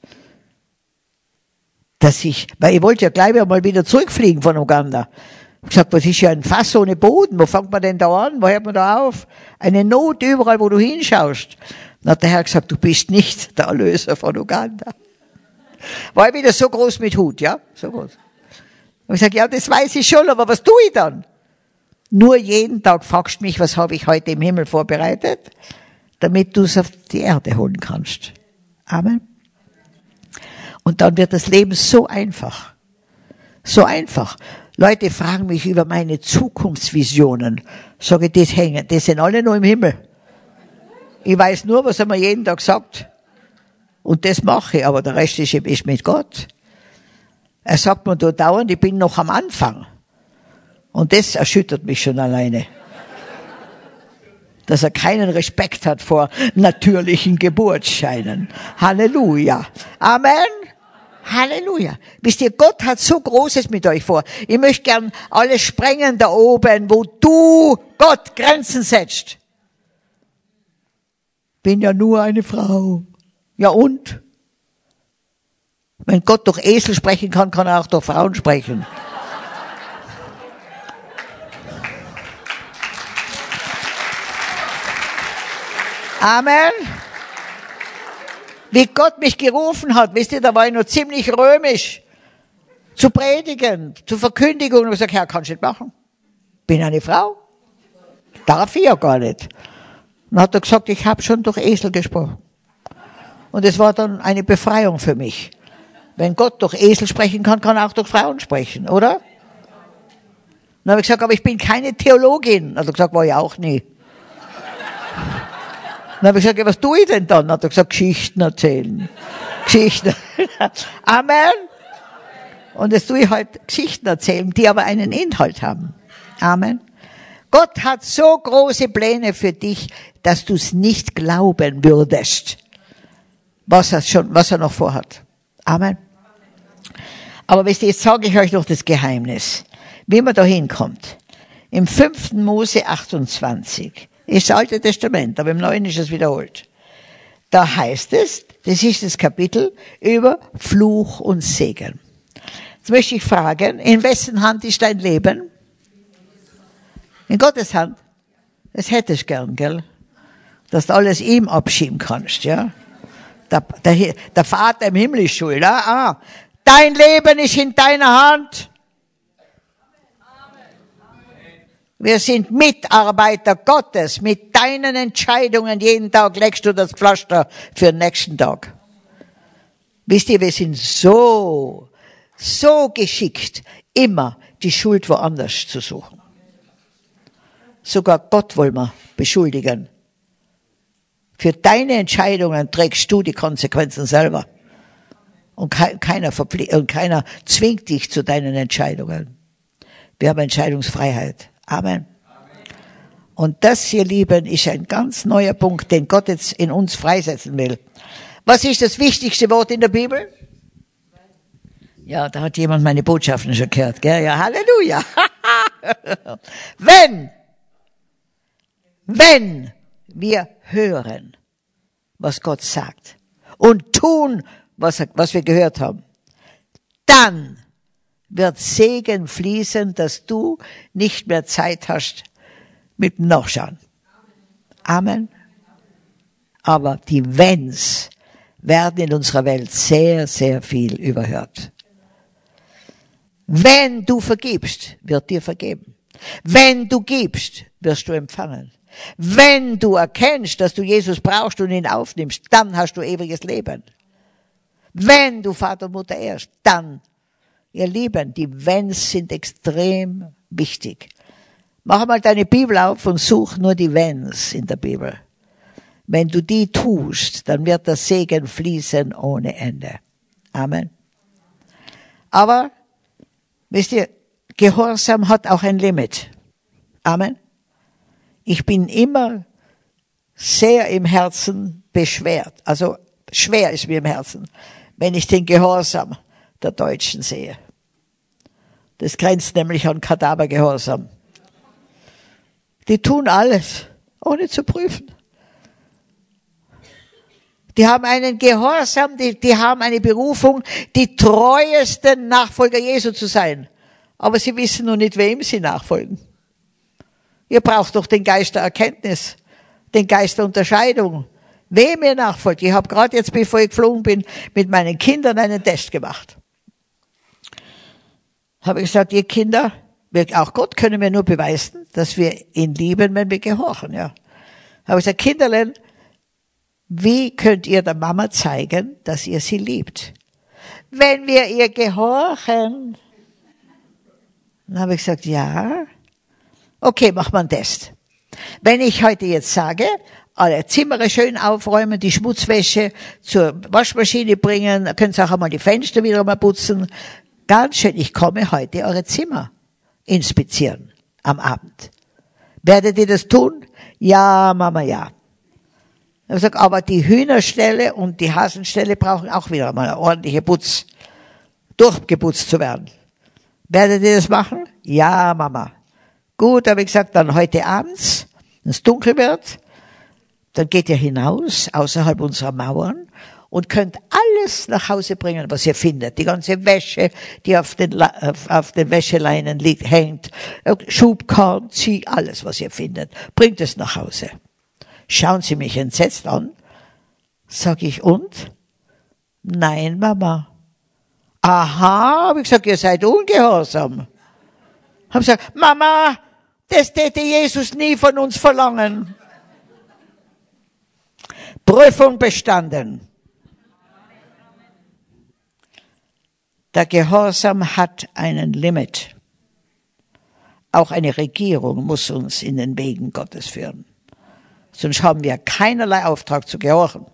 weil ich wollte ja gleich mal wieder zurückfliegen von Uganda. Ich habe gesagt, was ist ja ein Fass ohne Boden? Wo fängt man denn da an? Wo hört man da auf? Eine Not überall, wo du hinschaust. Dann hat der Herr gesagt, du bist nicht der Erlöser von Uganda. War ich wieder so groß mit Hut, ja? So groß. Und ich sage, ja, das weiß ich schon, aber was tue ich dann? Nur jeden Tag fragst du mich, was habe ich heute im Himmel vorbereitet, damit du es auf die Erde holen kannst. Amen. Und dann wird das Leben so einfach. So einfach. Leute fragen mich über meine Zukunftsvisionen. Sage ich, das sind alle nur im Himmel. Ich weiß nur, was er mir jeden Tag sagt. Und das mache ich, aber der Rest ist mit Gott. Er sagt mir da dauernd, ich bin noch am Anfang. Und das erschüttert mich schon alleine. Dass er keinen Respekt hat vor natürlichen Geburtsscheinen. Halleluja. Amen. Halleluja. Wisst ihr, Gott hat so Großes mit euch vor. Ich möchte gern alles sprengen da oben, wo du, Gott, Grenzen setzt. Bin ja nur eine Frau. Ja und? Wenn Gott durch Esel sprechen kann, kann er auch durch Frauen sprechen. Amen. Wie Gott mich gerufen hat, wisst ihr, da war ich noch ziemlich römisch. Zu predigen, zur Verkündigung. Und ich gesagt, Herr, kannst du nicht machen? Bin eine Frau. Darf ich ja gar nicht. Dann hat er gesagt, ich habe schon durch Esel gesprochen. Und es war dann eine Befreiung für mich. Wenn Gott durch Esel sprechen kann, kann er auch durch Frauen sprechen, oder? Dann habe ich gesagt, aber ich bin keine Theologin. Dann hat er gesagt, war ich auch nie. Dann habe ich gesagt, ja, was tue ich denn dann? Dann hat er gesagt, Geschichten erzählen. Geschichten. Amen. Und jetzt tue ich halt Geschichten erzählen, die aber einen Inhalt haben. Amen. Gott hat so große Pläne für dich, dass du es nicht glauben würdest, was er noch vorhat. Amen. Aber wisst ihr, jetzt sage ich euch noch das Geheimnis, wie man da hinkommt. Im 5. Mose 28 ist das Alte Testament, aber im Neuen ist es wiederholt. Da heißt es, das ist das Kapitel über Fluch und Segen. Jetzt möchte ich fragen, in wessen Hand ist dein Leben? In Gottes Hand. Das hättest du gern, gell? Dass du alles ihm abschieben kannst, ja? Der Vater im Himmel ist schuld. Dein Leben ist in deiner Hand. Wir sind Mitarbeiter Gottes. Mit deinen Entscheidungen jeden Tag legst du das Pflaster für den nächsten Tag. Wisst ihr, wir sind so geschickt, immer die Schuld woanders zu suchen. Sogar Gott wollen wir beschuldigen. Für deine Entscheidungen trägst du die Konsequenzen selber. Und keiner zwingt dich zu deinen Entscheidungen. Wir haben Entscheidungsfreiheit. Amen. Und das, ihr Lieben, ist ein ganz neuer Punkt, den Gott jetzt in uns freisetzen will. Was ist das wichtigste Wort in der Bibel? Ja, da hat jemand meine Botschaften schon gehört, gell? Ja, Halleluja. Wenn wir hören, was Gott sagt und tun, was wir gehört haben, dann wird Segen fließen, dass du nicht mehr Zeit hast mit dem Nachschauen. Amen. Aber die Wenns werden in unserer Welt sehr, sehr viel überhört. Wenn du vergibst, wird dir vergeben. Wenn du gibst, wirst du empfangen. Wenn du erkennst, dass du Jesus brauchst und ihn aufnimmst, dann hast du ewiges Leben. Wenn du Vater und Mutter ehrst, dann, ihr Lieben, die Wenns sind extrem wichtig. Mach mal deine Bibel auf und such nur die Wenns in der Bibel. Wenn du die tust, dann wird der Segen fließen ohne Ende. Amen. Aber, wisst ihr, Gehorsam hat auch ein Limit. Amen. Ich bin immer sehr im Herzen beschwert. Also schwer ist mir im Herzen, wenn ich den Gehorsam der Deutschen sehe. Das grenzt nämlich an Kadavergehorsam. Die tun alles, ohne zu prüfen. Die haben einen Gehorsam, die haben eine Berufung, die treuesten Nachfolger Jesu zu sein. Aber sie wissen noch nicht, wem sie nachfolgen. Ihr braucht doch den Geist der Erkenntnis, den Geist der Unterscheidung. Wem ihr nachfolgt. Ich habe gerade jetzt, bevor ich geflogen bin, mit meinen Kindern einen Test gemacht. Habe ich gesagt, ihr Kinder, auch Gott können wir nur beweisen, dass wir ihn lieben, wenn wir gehorchen. Ja. Habe ich gesagt, Kinderlein, wie könnt ihr der Mama zeigen, dass ihr sie liebt? Wenn wir ihr gehorchen. Dann habe ich gesagt, ja. Okay, machen wir einen Test. Wenn ich heute jetzt sage, alle Zimmer schön aufräumen, die Schmutzwäsche zur Waschmaschine bringen, könnt ihr auch einmal die Fenster wieder mal putzen. Ganz schön, ich komme heute eure Zimmer inspizieren am Abend. Werdet ihr das tun? Ja, Mama, ja. Ich habe gesagt, aber die Hühnerställe und die Hasenställe brauchen auch wieder mal eine ordentliche Putz, durchgeputzt zu werden. Werdet ihr das machen? Ja, Mama. Gut, habe ich gesagt, dann heute abends, wenn es dunkel wird, dann geht ihr hinaus, außerhalb unserer Mauern, und könnt alles nach Hause bringen, was ihr findet. Die ganze Wäsche, die auf den Wäscheleinen liegt, hängt, Schubkarren, alles, was ihr findet. Bringt es nach Hause. Schauen Sie mich entsetzt an. Sag ich, und? Nein, Mama. Aha, habe ich gesagt, ihr seid ungehorsam. Hab gesagt, Mama, das täte Jesus nie von uns verlangen. Prüfung bestanden. Der Gehorsam hat einen Limit. Auch eine Regierung muss uns in den Wegen Gottes führen. Sonst haben wir keinerlei Auftrag zu gehorchen.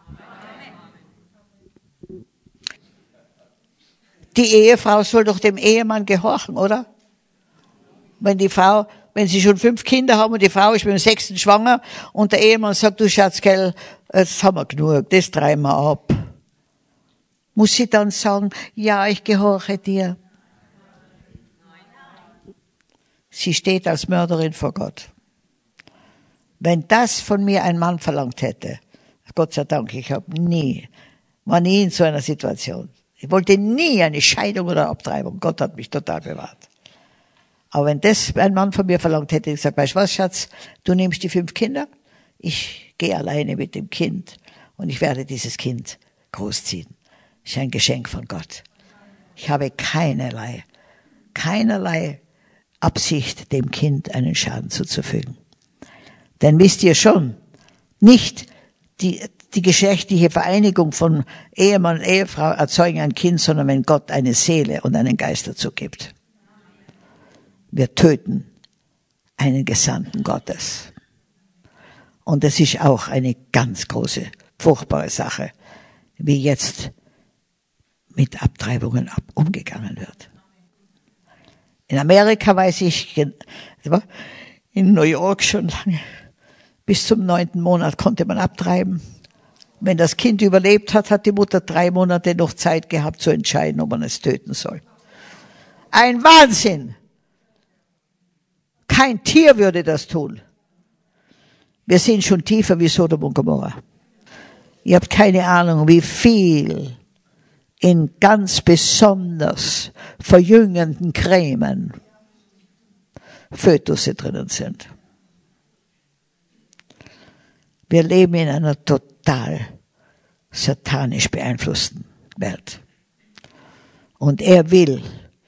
Die Ehefrau soll doch dem Ehemann gehorchen, oder? Wenn sie schon 5 Kinder haben und die Frau ist mit dem 6. schwanger und der Ehemann sagt, du Schatzkerl, jetzt haben wir genug, das treiben wir ab. Muss sie dann sagen, ja, ich gehorche dir. Sie steht als Mörderin vor Gott. Wenn das von mir ein Mann verlangt hätte, Gott sei Dank, ich war nie in so einer Situation. Ich wollte nie eine Scheidung oder Abtreibung. Gott hat mich total bewahrt. Aber wenn das ein Mann von mir verlangt hätte, ich gesagt, weißt du was, Schatz, du nimmst die 5 Kinder, ich gehe alleine mit dem Kind und ich werde dieses Kind großziehen. Das ist ein Geschenk von Gott. Ich habe keinerlei Absicht, dem Kind einen Schaden zuzufügen. Denn wisst ihr schon, nicht die geschlechtliche Vereinigung von Ehemann und Ehefrau erzeugen ein Kind, sondern wenn Gott eine Seele und einen Geist dazu gibt. Wir töten einen Gesandten Gottes. Und es ist auch eine ganz große, furchtbare Sache, wie jetzt mit Abtreibungen umgegangen wird. In Amerika weiß ich, in New York schon lange, bis zum 9. Monat konnte man abtreiben. Wenn das Kind überlebt hat, hat die Mutter 3 Monate noch Zeit gehabt zu entscheiden, ob man es töten soll. Ein Wahnsinn! Kein Tier würde das tun. Wir sind schon tiefer wie Sodom und Gomorra. Ihr habt keine Ahnung, wie viel in ganz besonders verjüngenden Cremen Fötusse drinnen sind. Wir leben in einer total satanisch beeinflussten Welt. Und er will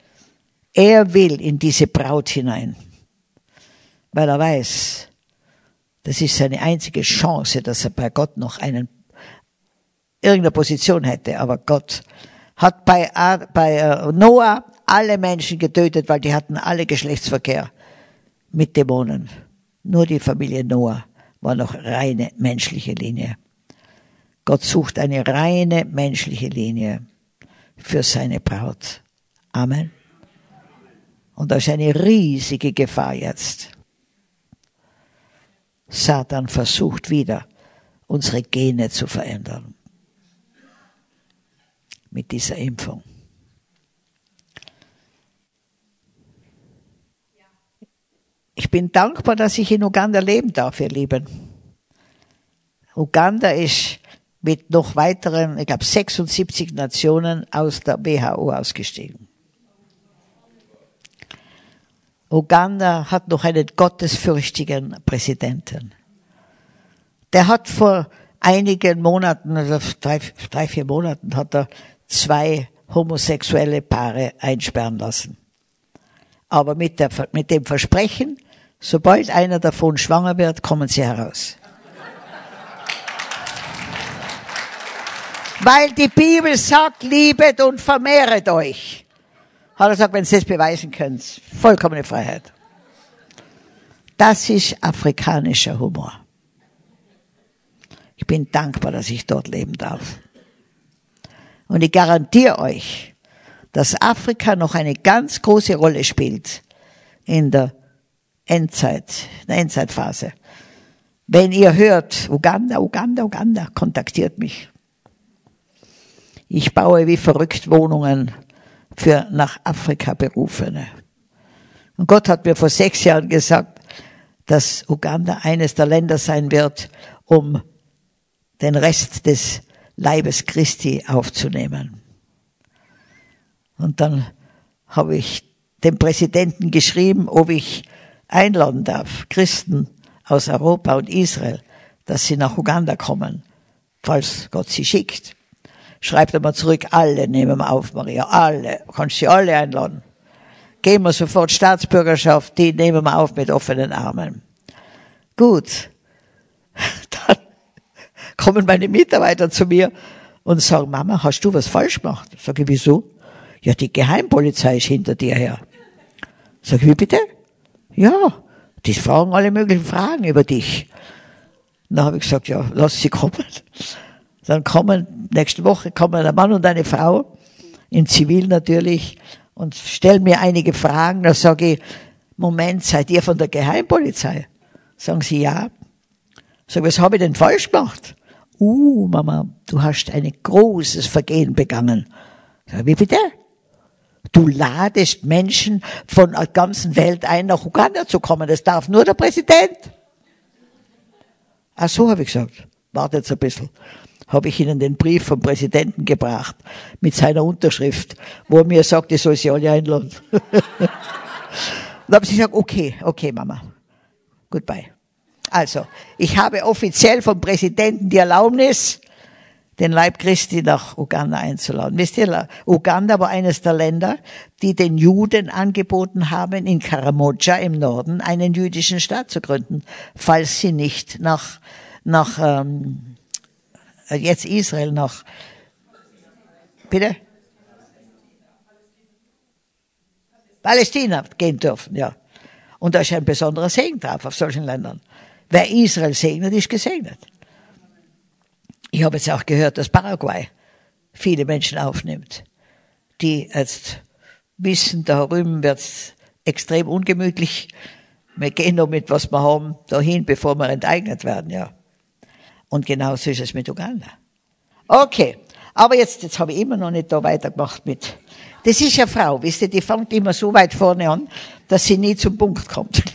in diese Braut hinein, weil er weiß, das ist seine einzige Chance, dass er bei Gott noch irgendeine Position hätte. Aber Gott hat bei Noah alle Menschen getötet, weil die hatten alle Geschlechtsverkehr mit Dämonen. Nur die Familie Noah war noch reine menschliche Linie. Gott sucht eine reine menschliche Linie für seine Braut. Amen. Und da ist eine riesige Gefahr jetzt. Satan versucht wieder, unsere Gene zu verändern. Mit dieser Impfung. Ich bin dankbar, dass ich in Uganda leben darf, ihr Lieben. Uganda ist mit noch weiteren, ich glaube 76 Nationen aus der WHO ausgestiegen. Uganda hat noch einen gottesfürchtigen Präsidenten. Der hat vor einigen Monaten, also 3-4 Monaten, hat er 2 homosexuelle Paare einsperren lassen. Aber mit dem Versprechen, sobald einer davon schwanger wird, kommen sie heraus. Weil die Bibel sagt, liebet und vermehret euch. Hat er gesagt, wenn Sie das beweisen könnt, vollkommene Freiheit. Das ist afrikanischer Humor. Ich bin dankbar, dass ich dort leben darf. Und ich garantiere euch, dass Afrika noch eine ganz große Rolle spielt in der Endzeitphase. Wenn ihr hört, Uganda, kontaktiert mich. Ich baue wie verrückt Wohnungen für nach Afrika Berufene. Und Gott hat mir vor 6 Jahren gesagt, dass Uganda eines der Länder sein wird, um den Rest des Leibes Christi aufzunehmen. Und dann habe ich dem Präsidenten geschrieben, ob ich einladen darf, Christen aus Europa und Israel, dass sie nach Uganda kommen, falls Gott sie schickt. Schreibt er mal zurück, alle nehmen wir auf, Maria, alle, kannst sie alle einladen. Geben wir sofort Staatsbürgerschaft, die nehmen wir auf mit offenen Armen. Gut, dann kommen meine Mitarbeiter zu mir und sagen, Mama, hast du was falsch gemacht? Sag ich, wieso? Ja, die Geheimpolizei ist hinter dir her. Sag ich, wie bitte? Ja, die fragen alle möglichen Fragen über dich. Dann habe ich gesagt, ja, lass sie kommen. Dann nächste Woche kommen ein Mann und eine Frau, in Zivil natürlich, und stellen mir einige Fragen. Da sage ich, Moment, seid ihr von der Geheimpolizei? Sagen sie, ja. Sag ich, was habe ich denn falsch gemacht? Mama, du hast ein großes Vergehen begangen. Sag ich, wie bitte? Du ladest Menschen von der ganzen Welt ein, nach Uganda zu kommen. Das darf nur der Präsident. Ach so, habe ich gesagt. Wartet ein bisschen. Habe ich ihnen den Brief vom Präsidenten gebracht, mit seiner Unterschrift, wo er mir sagt, ich soll sie alle einladen. Dann haben sie gesagt, okay, Mama. Goodbye. Also, ich habe offiziell vom Präsidenten die Erlaubnis, den Leib Christi nach Uganda einzuladen. Wisst ihr, Uganda war eines der Länder, die den Juden angeboten haben, in Karamoja im Norden einen jüdischen Staat zu gründen, falls sie nicht nach jetzt Israel noch. Bitte? Palästina gehen dürfen, ja. Und da ist ein besonderer Segen drauf auf solchen Ländern. Wer Israel segnet, ist gesegnet. Ich habe jetzt auch gehört, dass Paraguay viele Menschen aufnimmt, die jetzt wissen, da drüben wird's extrem ungemütlich. Wir gehen noch mit, was wir haben, dahin, bevor wir enteignet werden, ja. Und genauso ist es mit Uganda. Okay, aber jetzt habe ich immer noch nicht da weitergemacht mit. Das ist eine Frau, wisst ihr, die fängt immer so weit vorne an, dass sie nie zum Punkt kommt.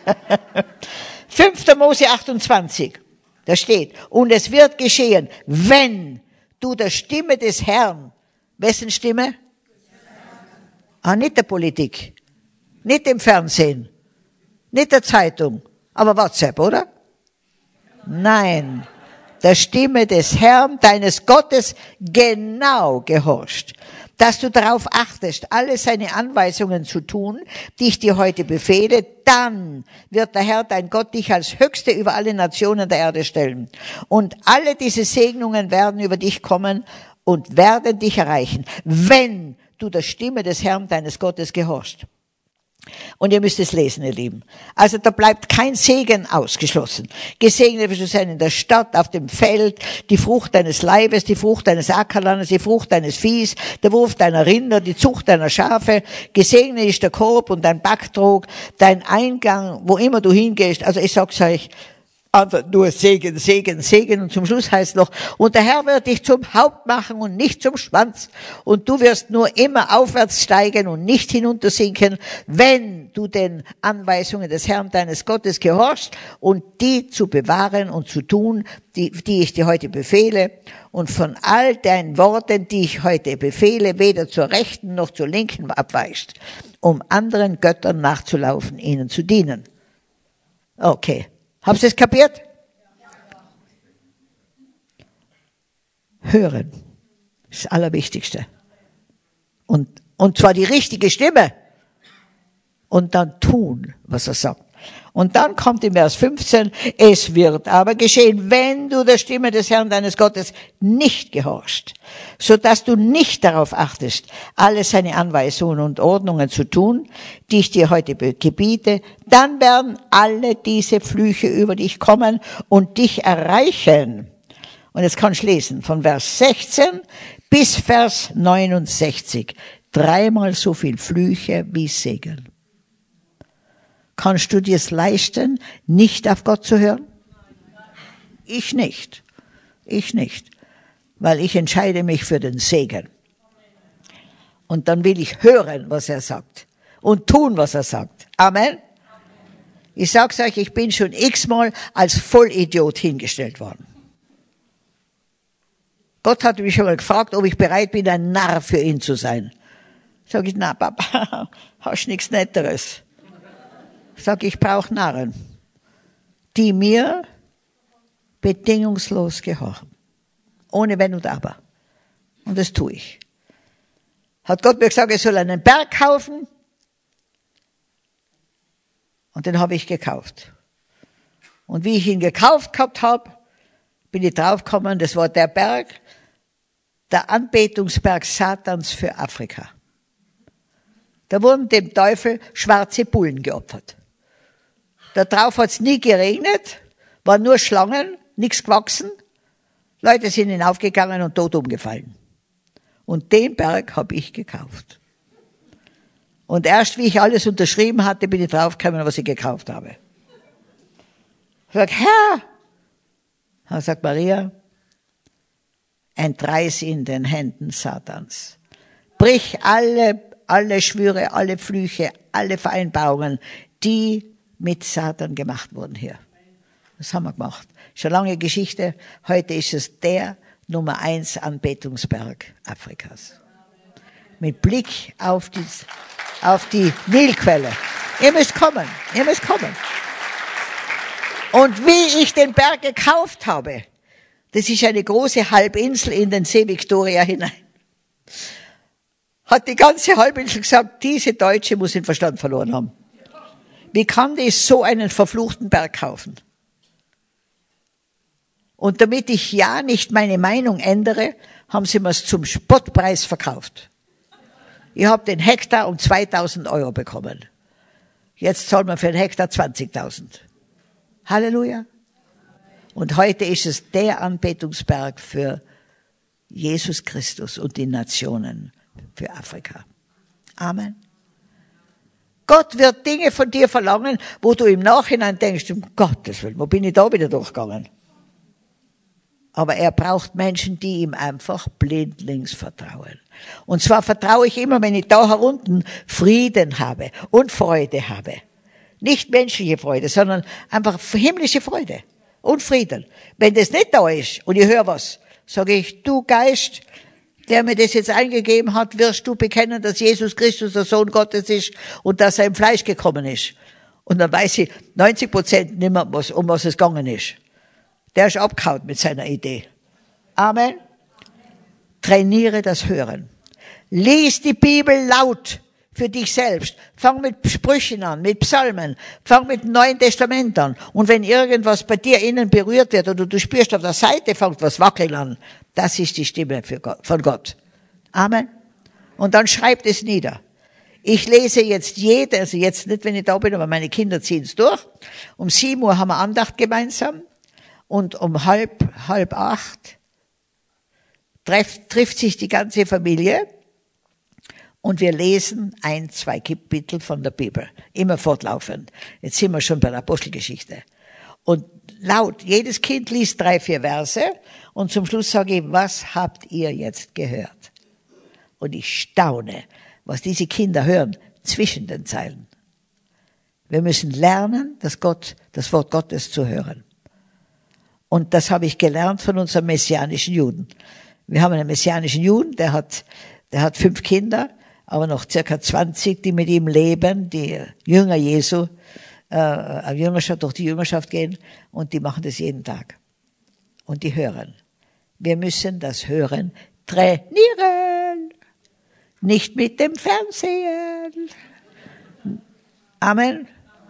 5. Mose 28, da steht, und es wird geschehen, wenn du der Stimme des Herrn, wessen Stimme? Nicht der Politik, nicht im Fernsehen, nicht der Zeitung, aber WhatsApp, oder? Nein, der Stimme des Herrn, deines Gottes, genau gehorcht, dass du darauf achtest, alle seine Anweisungen zu tun, die ich dir heute befehle, dann wird der Herr, dein Gott, dich als Höchste über alle Nationen der Erde stellen. Und alle diese Segnungen werden über dich kommen und werden dich erreichen, wenn du der Stimme des Herrn, deines Gottes, gehorchst. Und ihr müsst es lesen, ihr Lieben. Also da bleibt kein Segen ausgeschlossen. Gesegnet wirst du sein in der Stadt, auf dem Feld, die Frucht deines Leibes, die Frucht deines Ackerlandes, die Frucht deines Viehs, der Wurf deiner Rinder, die Zucht deiner Schafe. Gesegnet ist der Korb und dein Backtrog, dein Eingang, wo immer du hingehst. Also ich sag's euch, einfach nur Segen, Segen, Segen. Und zum Schluss heißt noch, und der Herr wird dich zum Haupt machen und nicht zum Schwanz. Und du wirst nur immer aufwärts steigen und nicht hinuntersinken, wenn du den Anweisungen des Herrn deines Gottes gehorchst und die zu bewahren und zu tun, die ich dir heute befehle. Und von all deinen Worten, die ich heute befehle, weder zur Rechten noch zur Linken abweichst, um anderen Göttern nachzulaufen, ihnen zu dienen. Okay. Habt ihr es kapiert? Hören. Das Allerwichtigste. Und zwar die richtige Stimme. Und dann tun, was er sagt. Und dann kommt im Vers 15, es wird aber geschehen, wenn du der Stimme des Herrn deines Gottes nicht gehorchst, so dass du nicht darauf achtest, alle seine Anweisungen und Ordnungen zu tun, die ich dir heute gebiete, dann werden alle diese Flüche über dich kommen und dich erreichen. Und jetzt kannst du lesen, von Vers 16 bis Vers 69, 3-mal so viel Flüche wie Segen. Kannst du dir es leisten, nicht auf Gott zu hören? Ich nicht. Ich nicht. Weil ich entscheide mich für den Segen. Und dann will ich hören, was er sagt. Und tun, was er sagt. Amen. Ich sag's euch, ich bin schon x-mal als Vollidiot hingestellt worden. Gott hat mich schon mal gefragt, ob ich bereit bin, ein Narr für ihn zu sein. Sag ich, na Papa, hast nichts Netteres. Sag ich brauche Narren, die mir bedingungslos gehorchen. Ohne Wenn und Aber. Und das tue ich. Hat Gott mir gesagt, ich soll einen Berg kaufen. Und den habe ich gekauft. Und wie ich ihn gekauft gehabt habe, bin ich draufgekommen, das war der Berg, der Anbetungsberg Satans für Afrika. Da wurden dem Teufel schwarze Bullen geopfert. Da drauf hat's nie geregnet, waren nur Schlangen, nichts gewachsen. Leute sind hinaufgegangen und tot umgefallen. Und den Berg habe ich gekauft. Und erst wie ich alles unterschrieben hatte, bin ich draufgekommen, was ich gekauft habe. Ich sag, Herr, dann sagt Maria, entreiß in den Händen Satans. Brich alle Schwüre, alle Flüche, alle Vereinbarungen, die mit Satan gemacht wurden hier. Das haben wir gemacht. Schon lange Geschichte. Heute ist es der Nummer 1 Anbetungsberg Afrikas. Mit Blick auf die Nilquelle. Ihr müsst kommen. Ihr müsst kommen. Und wie ich den Berg gekauft habe, Das ist eine große Halbinsel in den See Victoria hinein. Hat die ganze Halbinsel gesagt, diese Deutsche muss den Verstand verloren haben. Wie kann die so einen verfluchten Berg kaufen? Und damit ich ja nicht meine Meinung ändere, haben sie mir's zum Spottpreis verkauft. Ich habe den Hektar um 2.000 € bekommen. Jetzt zahlen wir für den Hektar 20.000. Halleluja. Und heute ist es der Anbetungsberg für Jesus Christus und die Nationen, für Afrika. Amen. Gott wird Dinge von dir verlangen, wo du im Nachhinein denkst, um Gottes Willen, wo bin ich da wieder durchgegangen? Aber er braucht Menschen, die ihm einfach blindlings vertrauen. Und zwar vertraue ich immer, wenn ich da herunten Frieden habe und Freude habe. Nicht menschliche Freude, sondern einfach himmlische Freude und Frieden. Wenn das nicht da ist und ich höre was, sage ich, du Geist, der mir das jetzt eingegeben hat, wirst du bekennen, dass Jesus Christus der Sohn Gottes ist und dass er im Fleisch gekommen ist. Und dann weiß ich 90% nicht mehr, um was es gegangen ist. Der ist abgehauen mit seiner Idee. Amen. Trainiere das Hören. Lies die Bibel laut für dich selbst. Fang mit Sprüchen an, mit Psalmen. Fang mit dem Neuen Testament an. Und wenn irgendwas bei dir innen berührt wird oder du spürst auf der Seite, fängt was wackeln an. Das ist die Stimme von Gott. Amen. Und dann schreibt es nieder. Ich lese jetzt also jetzt nicht, wenn ich da bin, aber meine Kinder ziehen es durch. Um 7 Uhr haben wir Andacht gemeinsam. Und um halb 8 trifft sich die ganze Familie und wir lesen 1-2 Kapitel von der Bibel. Immer fortlaufend. Jetzt sind wir schon bei der Apostelgeschichte. Und laut, jedes Kind liest 3-4 Verse und zum Schluss sage ich, was habt ihr jetzt gehört? Und ich staune, was diese Kinder hören zwischen den Zeilen. Wir müssen lernen, das Wort Gottes zu hören. Und das habe ich gelernt von unserem messianischen Juden. Wir haben einen messianischen Juden, der hat 5 Kinder, aber noch circa 20, die mit ihm leben, die Jünger Jesu, durch die Jüngerschaft gehen, und die machen das jeden Tag. Und die hören. Wir müssen das Hören trainieren. Nicht mit dem Fernsehen. Amen.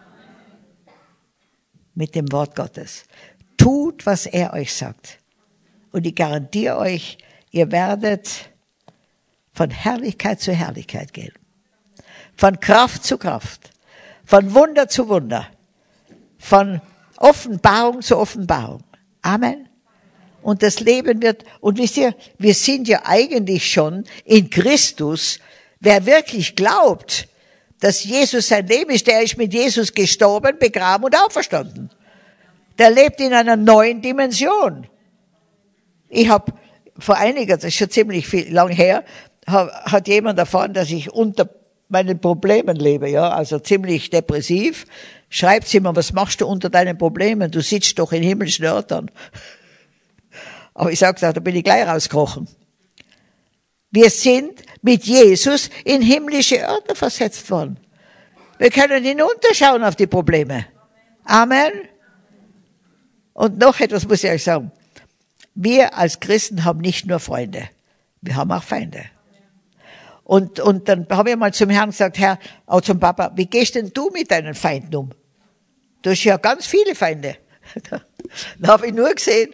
Mit dem Wort Gottes. Tut, was er euch sagt. Und ich garantiere euch, ihr werdet von Herrlichkeit zu Herrlichkeit gehen. Von Kraft zu Kraft. Von Wunder zu Wunder. Von Offenbarung zu Offenbarung. Amen. Und das Leben wird, und wisst ihr, wir sind ja eigentlich schon in Christus. Wer wirklich glaubt, dass Jesus sein Leben ist, der ist mit Jesus gestorben, begraben und auferstanden. Der lebt in einer neuen Dimension. Ich habe vor einiger, das ist schon ziemlich lang her, hat jemand erfahren, dass ich unter meinen Problemen lebe, ja, also ziemlich depressiv. Schreibt sie mir, was machst du unter deinen Problemen? Du sitzt doch in himmlischen Örtern. Aber ich sage, da bin ich gleich rausgekrochen. Wir sind mit Jesus in himmlische Örter versetzt worden. Wir können hinunterschauen auf die Probleme. Amen. Und noch etwas muss ich euch sagen. Wir als Christen haben nicht nur Freunde, wir haben auch Feinde. Und dann habe ich mal zum Herrn gesagt, Herr, auch zum Papa, wie gehst denn du mit deinen Feinden um? Du hast ja ganz viele Feinde. Dann habe ich nur gesehen,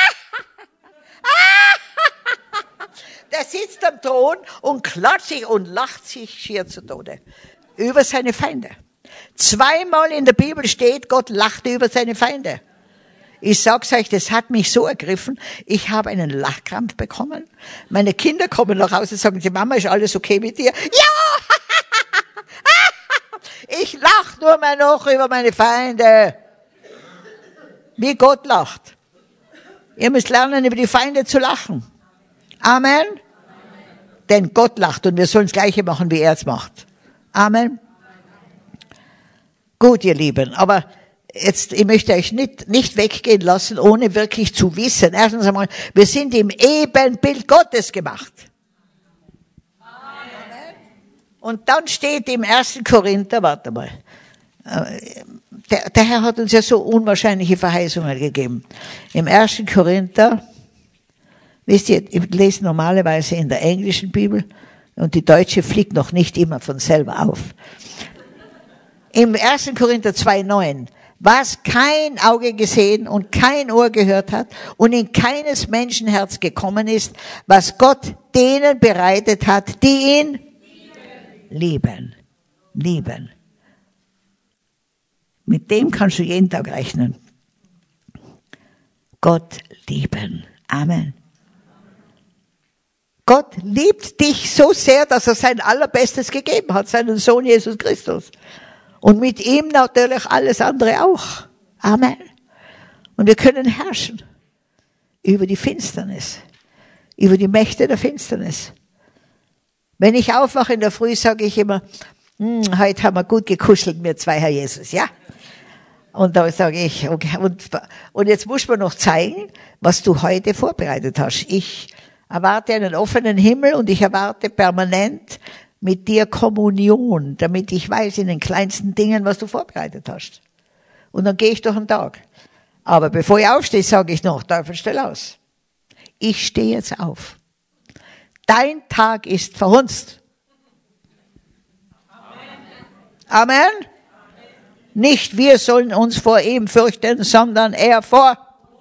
der sitzt am Thron und klatscht sich und lacht sich schier zu Tode über seine Feinde. 2-mal in der Bibel steht, Gott lachte über seine Feinde. Ich sag's euch, das hat mich so ergriffen, ich habe einen Lachkrampf bekommen. Meine Kinder kommen nach Hause und sagen, die Mama, ist alles okay mit dir? Ja! Ich lach nur mehr noch über meine Feinde. Wie Gott lacht. Ihr müsst lernen, über die Feinde zu lachen. Amen. Denn Gott lacht und wir sollen das Gleiche machen, wie er es macht. Amen. Gut, ihr Lieben, aber jetzt, ich möchte euch nicht weggehen lassen, ohne wirklich zu wissen. Erstens einmal, wir sind im Ebenbild Gottes gemacht. Amen. Und dann steht im 1. Korinther, warte mal, der Herr hat uns ja so unwahrscheinliche Verheißungen gegeben. Im 1. Korinther Wisst ihr, ich lese normalerweise in der englischen Bibel und die deutsche fliegt noch nicht immer von selber auf. Im 1. Korinther 2,9, was kein Auge gesehen und kein Ohr gehört hat und in keines Menschenherz gekommen ist, was Gott denen bereitet hat, die ihn lieben. Lieben. Mit dem kannst du jeden Tag rechnen. Gott lieben. Amen. Gott liebt dich so sehr, dass er sein Allerbestes gegeben hat, seinen Sohn Jesus Christus. Und mit ihm natürlich alles andere auch. Amen. Und wir können herrschen über die Finsternis, über die Mächte der Finsternis. Wenn ich aufwache in der Früh, sage ich immer, heute haben wir gut gekuschelt, wir zwei, Herr Jesus, ja? Und da sage ich, okay, und jetzt muss man noch zeigen, was du heute vorbereitet hast. Ich erwarte einen offenen Himmel und ich erwarte permanent mit dir Kommunion, damit ich weiß in den kleinsten Dingen, was du vorbereitet hast. Und dann gehe ich durch den Tag. Aber bevor ich aufstehe, sage ich noch, Teufel, stell aus. Ich stehe jetzt auf. Dein Tag ist verhunzt. Amen. Amen. Nicht wir sollen uns vor ihm fürchten, sondern er vor.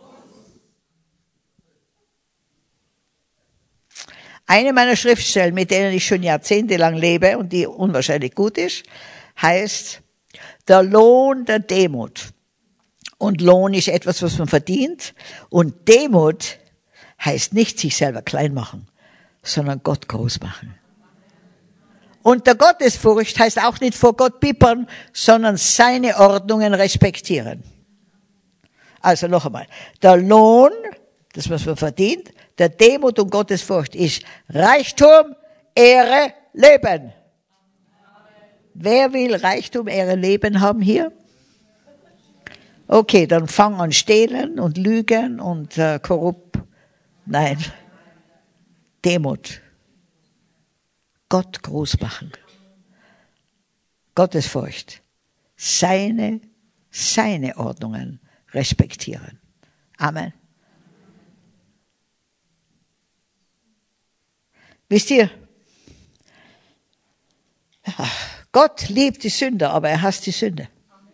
Eine meiner Schriftstellen, mit denen ich schon jahrzehntelang lebe und die unwahrscheinlich gut ist, heißt der Lohn der Demut. Und Lohn ist etwas, was man verdient. Und Demut heißt nicht sich selber klein machen, sondern Gott groß machen. Und der Gottesfurcht heißt auch nicht vor Gott bippern, sondern seine Ordnungen respektieren. Also noch einmal, der Lohn, das was man verdient, der Demut und Gottesfurcht ist Reichtum, Ehre, Leben. Wer will Reichtum, Ehre, Leben haben hier? Okay, dann fang an stehlen und lügen und korrupt. Nein, Demut. Gott groß machen. Gottesfurcht. Seine Ordnungen respektieren. Amen. Wisst ihr, Gott liebt die Sünder, aber er hasst die Sünde.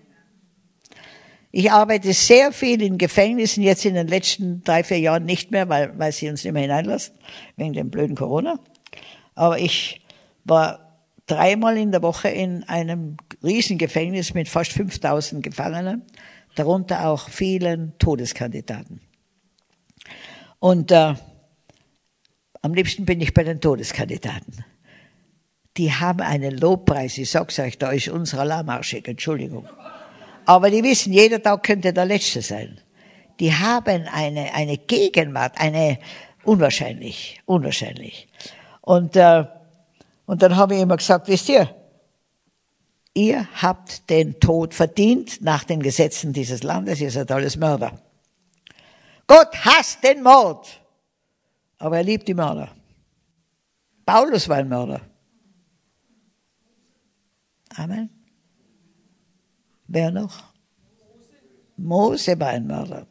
Ich arbeite sehr viel in Gefängnissen, jetzt in den letzten 3-4 Jahren nicht mehr, weil sie uns nicht mehr hineinlassen, wegen dem blöden Corona. Aber ich war 3-mal in der Woche in einem Riesengefängnis mit fast 5.000 Gefangenen, darunter auch vielen Todeskandidaten. Und am liebsten bin ich bei den Todeskandidaten. Die haben einen Lobpreis, ich sag's euch, da ist unser Alarmarschig, Entschuldigung. Aber die wissen, jeder Tag könnte der letzte sein. Die haben eine Gegenwart, unwahrscheinlich. Und dann habe ich immer gesagt, wisst ihr habt den Tod verdient nach den Gesetzen dieses Landes, ihr seid alles Mörder. Gott hasst den Mord, aber er liebt die Mörder. Paulus war ein Mörder. Amen. Wer noch? Mose war ein Mörder.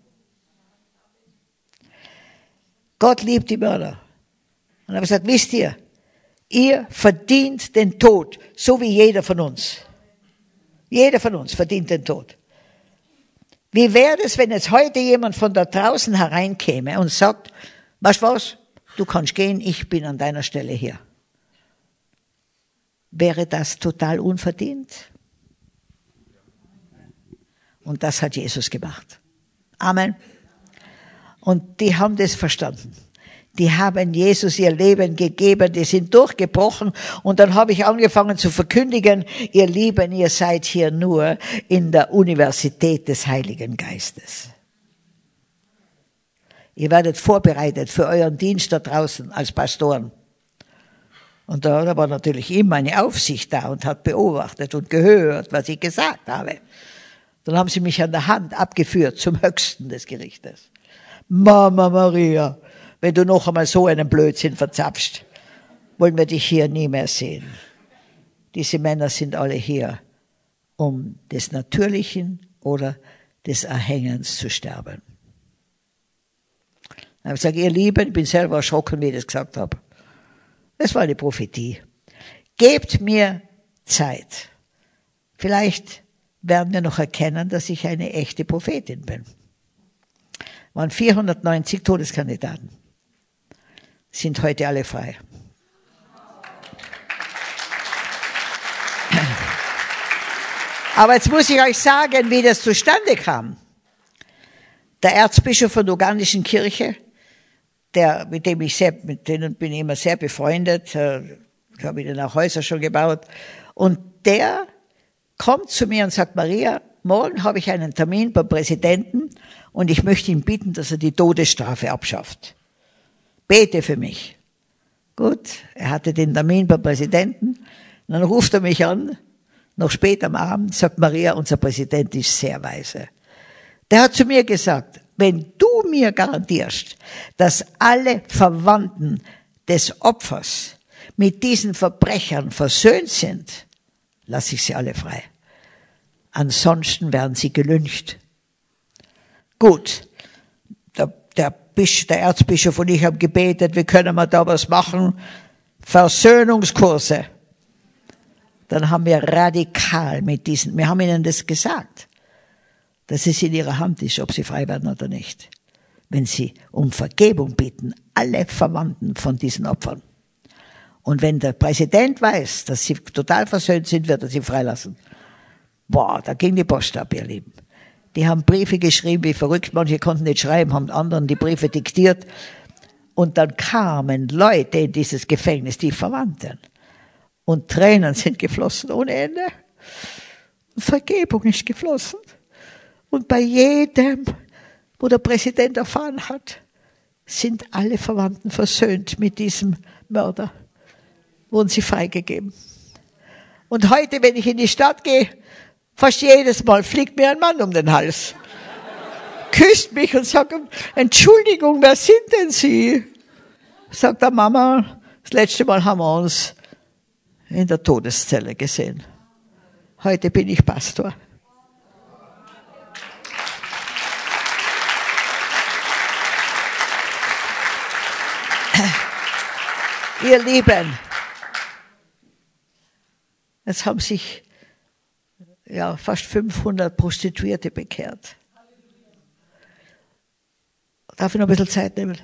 Gott liebt die Mörder. Und er hat gesagt, wisst ihr verdient den Tod, so wie jeder von uns. Jeder von uns verdient den Tod. Wie wäre es, wenn jetzt heute jemand von da draußen hereinkäme und sagt, weißt du was, du kannst gehen, ich bin an deiner Stelle hier. Wäre das total unverdient? Und das hat Jesus gemacht. Amen. Und die haben das verstanden. Die haben Jesus ihr Leben gegeben, die sind durchgebrochen. Und dann habe ich angefangen zu verkündigen, ihr Lieben, ihr seid hier nur in der Universität des Heiligen Geistes. Ihr werdet vorbereitet für euren Dienst da draußen als Pastoren. Und da war natürlich immer eine Aufsicht da und hat beobachtet und gehört, was ich gesagt habe. Dann haben sie mich an der Hand abgeführt zum Höchsten des Gerichtes. Mama Maria, wenn du noch einmal so einen Blödsinn verzapfst, wollen wir dich hier nie mehr sehen. Diese Männer sind alle hier, um des Natürlichen oder des Erhängens zu sterben. Dann habe ich gesagt, ihr Lieben, ich bin selber erschrocken, wie ich das gesagt habe. Das war eine Prophetie. Gebt mir Zeit. Vielleicht werden wir noch erkennen, dass ich eine echte Prophetin bin. Waren 490 Todeskandidaten. Sind heute alle frei. Aber jetzt muss ich euch sagen, wie das zustande kam. Der Erzbischof von der ugandischen Kirche, mit denen bin ich immer sehr befreundet, ich habe ihnen auch Häuser schon gebaut, und der kommt zu mir und sagt, Maria, morgen habe ich einen Termin beim Präsidenten und ich möchte ihn bitten, dass er die Todesstrafe abschafft. Bete für mich. Gut, er hatte den Termin beim Präsidenten, und dann ruft er mich an, noch spät am Abend, sagt Maria, unser Präsident ist sehr weise. Der hat zu mir gesagt, wenn du mir garantierst, dass alle Verwandten des Opfers mit diesen Verbrechern versöhnt sind, lasse ich sie alle frei. Ansonsten werden sie gelyncht. Gut, der Erzbischof und ich haben gebetet, wie können wir da was machen? Versöhnungskurse. Dann haben wir radikal wir haben ihnen das gesagt, dass es in ihrer Hand ist, ob sie frei werden oder nicht. Wenn sie um Vergebung bitten, alle Verwandten von diesen Opfern. Und wenn der Präsident weiß, dass sie total versöhnt sind, wird er sie freilassen. Boah, da ging die Post ab, ihr Lieben. Die haben Briefe geschrieben wie verrückt, manche konnten nicht schreiben, haben anderen die Briefe diktiert. Und dann kamen Leute in dieses Gefängnis, die Verwandten. Und Tränen sind geflossen ohne Ende. Und Vergebung ist geflossen. Und bei jedem, wo der Präsident erfahren hat, sind alle Verwandten versöhnt mit diesem Mörder. Wurden sie freigegeben. Und heute, wenn ich in die Stadt gehe, fast jedes Mal fliegt mir ein Mann um den Hals. Küsst mich und sagt, Entschuldigung, wer sind denn Sie? Sagt der Mama, das letzte Mal haben wir uns in der Todeszelle gesehen. Heute bin ich Pastor. Ihr Lieben, es haben sich fast 500 Prostituierte bekehrt. Darf ich noch ein bisschen Zeit nehmen?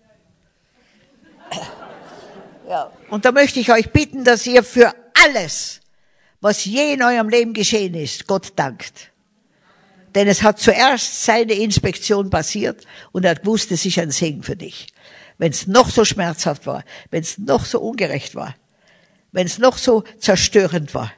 Ja. Und da möchte ich euch bitten, dass ihr für alles, was je in eurem Leben geschehen ist, Gott dankt. Denn es hat zuerst seine Inspektion passiert und er hat gewusst, es ist ein Segen für dich. Wenn es noch so schmerzhaft war, wenn es noch so ungerecht war, wenn es noch so zerstörend war,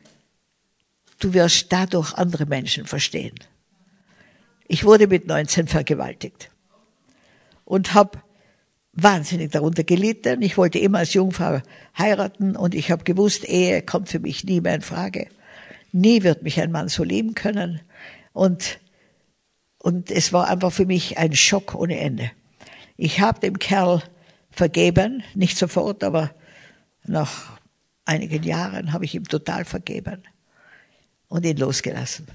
du wirst dadurch andere Menschen verstehen. Ich wurde mit 19 vergewaltigt und habe wahnsinnig darunter gelitten. Ich wollte immer als Jungfrau heiraten und ich habe gewusst, Ehe kommt für mich nie mehr in Frage. Nie wird mich ein Mann so lieben können. Und es war einfach für mich ein Schock ohne Ende. Ich habe dem Kerl vergeben, nicht sofort, aber nach einigen Jahren habe ich ihm total vergeben und ihn losgelassen.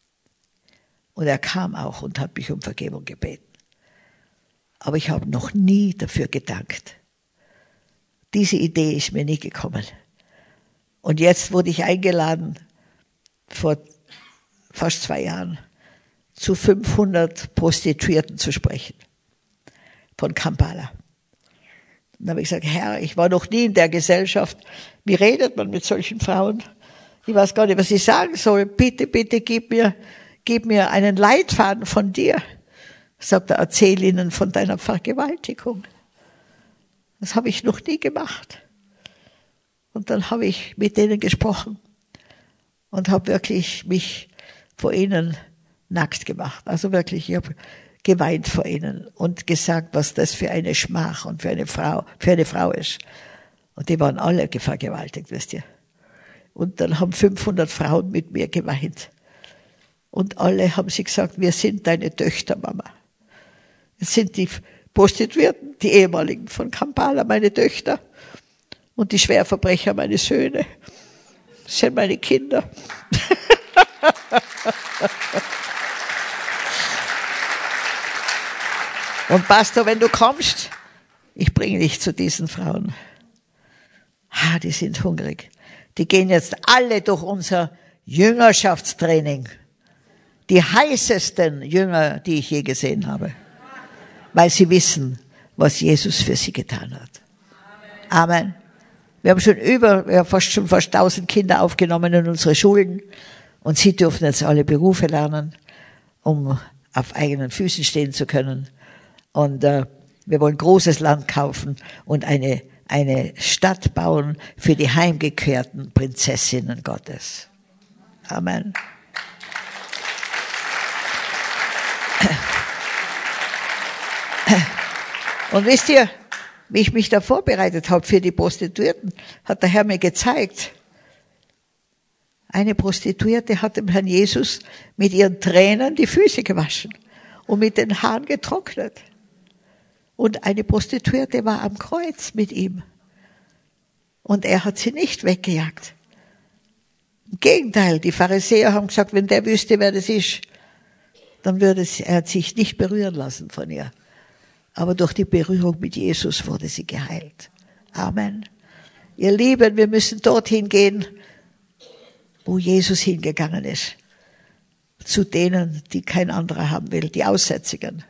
Und er kam auch und hat mich um Vergebung gebeten. Aber ich habe noch nie dafür gedankt. Diese Idee ist mir nie gekommen. Und jetzt wurde ich eingeladen, vor fast 2 Jahren, zu 500 Prostituierten zu sprechen. Von Kampala. Dann habe ich gesagt, Herr, ich war noch nie in der Gesellschaft. Wie redet man mit solchen Frauen? Ich weiß gar nicht, was ich sagen soll. Bitte, bitte, gib mir einen Leitfaden von dir. Sagt er, erzähl ihnen von deiner Vergewaltigung. Das habe ich noch nie gemacht. Und dann habe ich mit denen gesprochen und habe wirklich mich vor ihnen nackt gemacht. Also wirklich, ich habe geweint vor ihnen und gesagt, was das für eine Schmach und für eine Frau ist. Und die waren alle vergewaltigt, wisst ihr. Und dann haben 500 Frauen mit mir geweint. Und alle haben sie gesagt, wir sind deine Töchter, Mama. Es sind die Prostituierten, die ehemaligen von Kampala, meine Töchter. Und die Schwerverbrecher, meine Söhne. Das sind meine Kinder. Und Pastor, wenn du kommst, ich bringe dich zu diesen Frauen. Die sind hungrig. Die gehen jetzt alle durch unser Jüngerschaftstraining. Die heißesten Jünger, die ich je gesehen habe. Weil sie wissen, was Jesus für sie getan hat. Amen. Wir haben fast 1000 Kinder aufgenommen in unsere Schulen. Und sie dürfen jetzt alle Berufe lernen, um auf eigenen Füßen stehen zu können. Und wir wollen großes Land kaufen und eine Stadt bauen für die heimgekehrten Prinzessinnen Gottes. Amen. Und wisst ihr, wie ich mich da vorbereitet habe für die Prostituierten, hat der Herr mir gezeigt. Eine Prostituierte hat dem Herrn Jesus mit ihren Tränen die Füße gewaschen und mit den Haaren getrocknet. Und eine Prostituierte war am Kreuz mit ihm. Und er hat sie nicht weggejagt. Im Gegenteil, die Pharisäer haben gesagt, wenn der wüsste, wer das ist, dann würde er sich nicht berühren lassen von ihr. Aber durch die Berührung mit Jesus wurde sie geheilt. Amen. Ihr Lieben, wir müssen dorthin gehen, wo Jesus hingegangen ist. Zu denen, die kein anderer haben will, die Aussätzigen,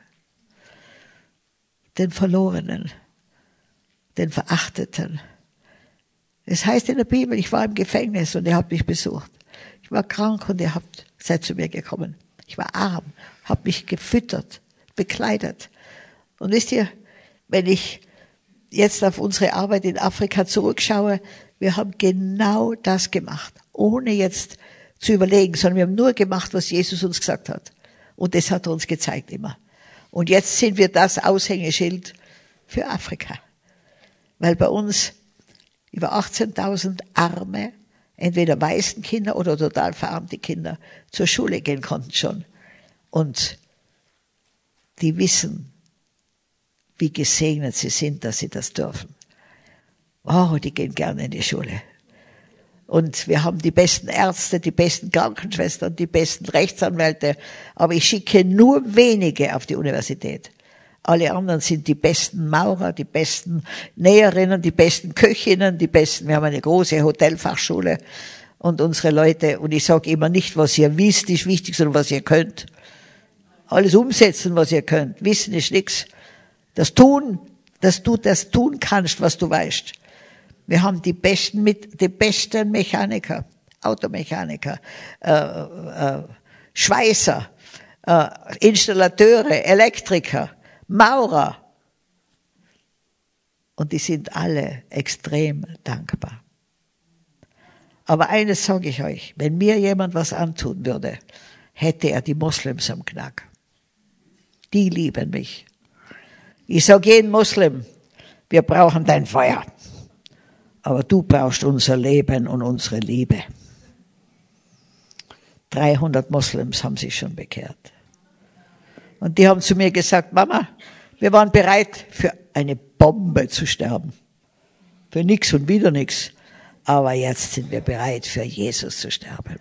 den Verlorenen, den Verachteten. Es heißt in der Bibel, ich war im Gefängnis und ihr habt mich besucht. Ich war krank und seid zu mir gekommen. Ich war arm, habt mich gefüttert, bekleidet. Und wisst ihr, wenn ich jetzt auf unsere Arbeit in Afrika zurückschaue, wir haben genau das gemacht, ohne jetzt zu überlegen, sondern wir haben nur gemacht, was Jesus uns gesagt hat. Und das hat er uns gezeigt immer. Und jetzt sind wir das Aushängeschild für Afrika. Weil bei uns über 18.000 arme, entweder Waisenkinder oder total verarmte Kinder zur Schule gehen konnten schon. Und die wissen, wie gesegnet sie sind, dass sie das dürfen. Oh, die gehen gerne in die Schule. Und wir haben die besten Ärzte, die besten Krankenschwestern, die besten Rechtsanwälte. Aber ich schicke nur wenige auf die Universität. Alle anderen sind die besten Maurer, die besten Näherinnen, die besten Köchinnen, wir haben eine große Hotelfachschule. Und unsere Leute, und ich sage immer nicht, was ihr wisst, ist wichtig, sondern was ihr könnt. Alles umsetzen, was ihr könnt. Wissen ist nichts. Das tun, dass du das tun kannst, was du weißt. Wir haben die besten Mechaniker, Automechaniker, Schweißer, Installateure, Elektriker, Maurer. Und die sind alle extrem dankbar. Aber eines sage ich euch, wenn mir jemand was antun würde, hätte er die Moslems am Knack. Die lieben mich. Ich sage jedem Moslem, wir brauchen dein Feuer. Aber du brauchst unser Leben und unsere Liebe. 300 Moslems haben sich schon bekehrt. Und die haben zu mir gesagt, Mama, wir waren bereit, für eine Bombe zu sterben. Für nichts und wieder nichts. Aber jetzt sind wir bereit, für Jesus zu sterben.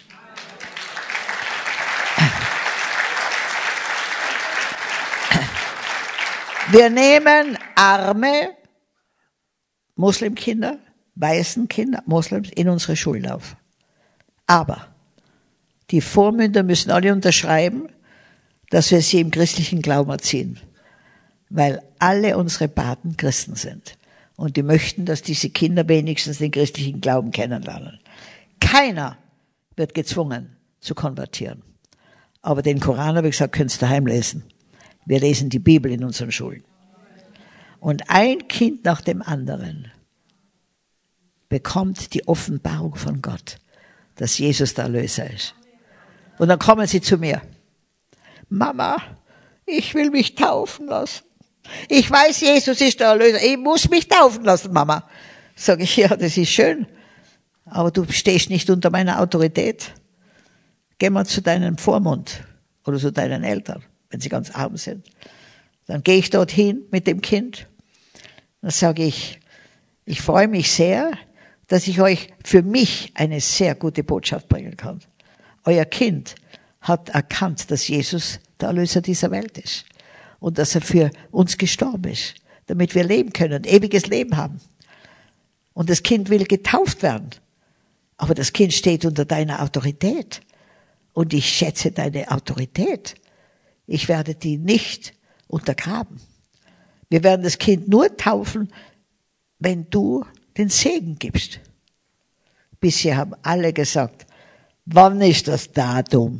Wir nehmen arme Muslimkinder, Waisenkinder, Moslems in unsere Schulen auf. Aber die Vormünder müssen alle unterschreiben, dass wir sie im christlichen Glauben erziehen. Weil alle unsere Paten Christen sind. Und die möchten, dass diese Kinder wenigstens den christlichen Glauben kennenlernen. Keiner wird gezwungen zu konvertieren. Aber den Koran, habe ich gesagt, könnt ihr daheim lesen. Wir lesen die Bibel in unseren Schulen. Und ein Kind nach dem anderen bekommt die Offenbarung von Gott, dass Jesus der Erlöser ist. Und dann kommen sie zu mir. Mama, ich will mich taufen lassen. Ich weiß, Jesus ist der Erlöser. Ich muss mich taufen lassen, Mama. Sag ich, ja, das ist schön. Aber du stehst nicht unter meiner Autorität. Geh mal zu deinem Vormund oder zu deinen Eltern, wenn sie ganz arm sind. Dann gehe ich dorthin mit dem Kind. Dann sage ich, ich freue mich sehr, dass ich euch für mich eine sehr gute Botschaft bringen kann. Euer Kind hat erkannt, dass Jesus der Erlöser dieser Welt ist. und dass er für uns gestorben ist, damit wir leben können, ewiges Leben haben. Und das Kind will getauft werden. Aber das Kind steht unter deiner Autorität. Und ich schätze deine Autorität. Ich werde die nicht untergraben. Wir werden das Kind nur taufen, wenn du den Segen gibst. Bisher haben alle gesagt, wann ist das Datum?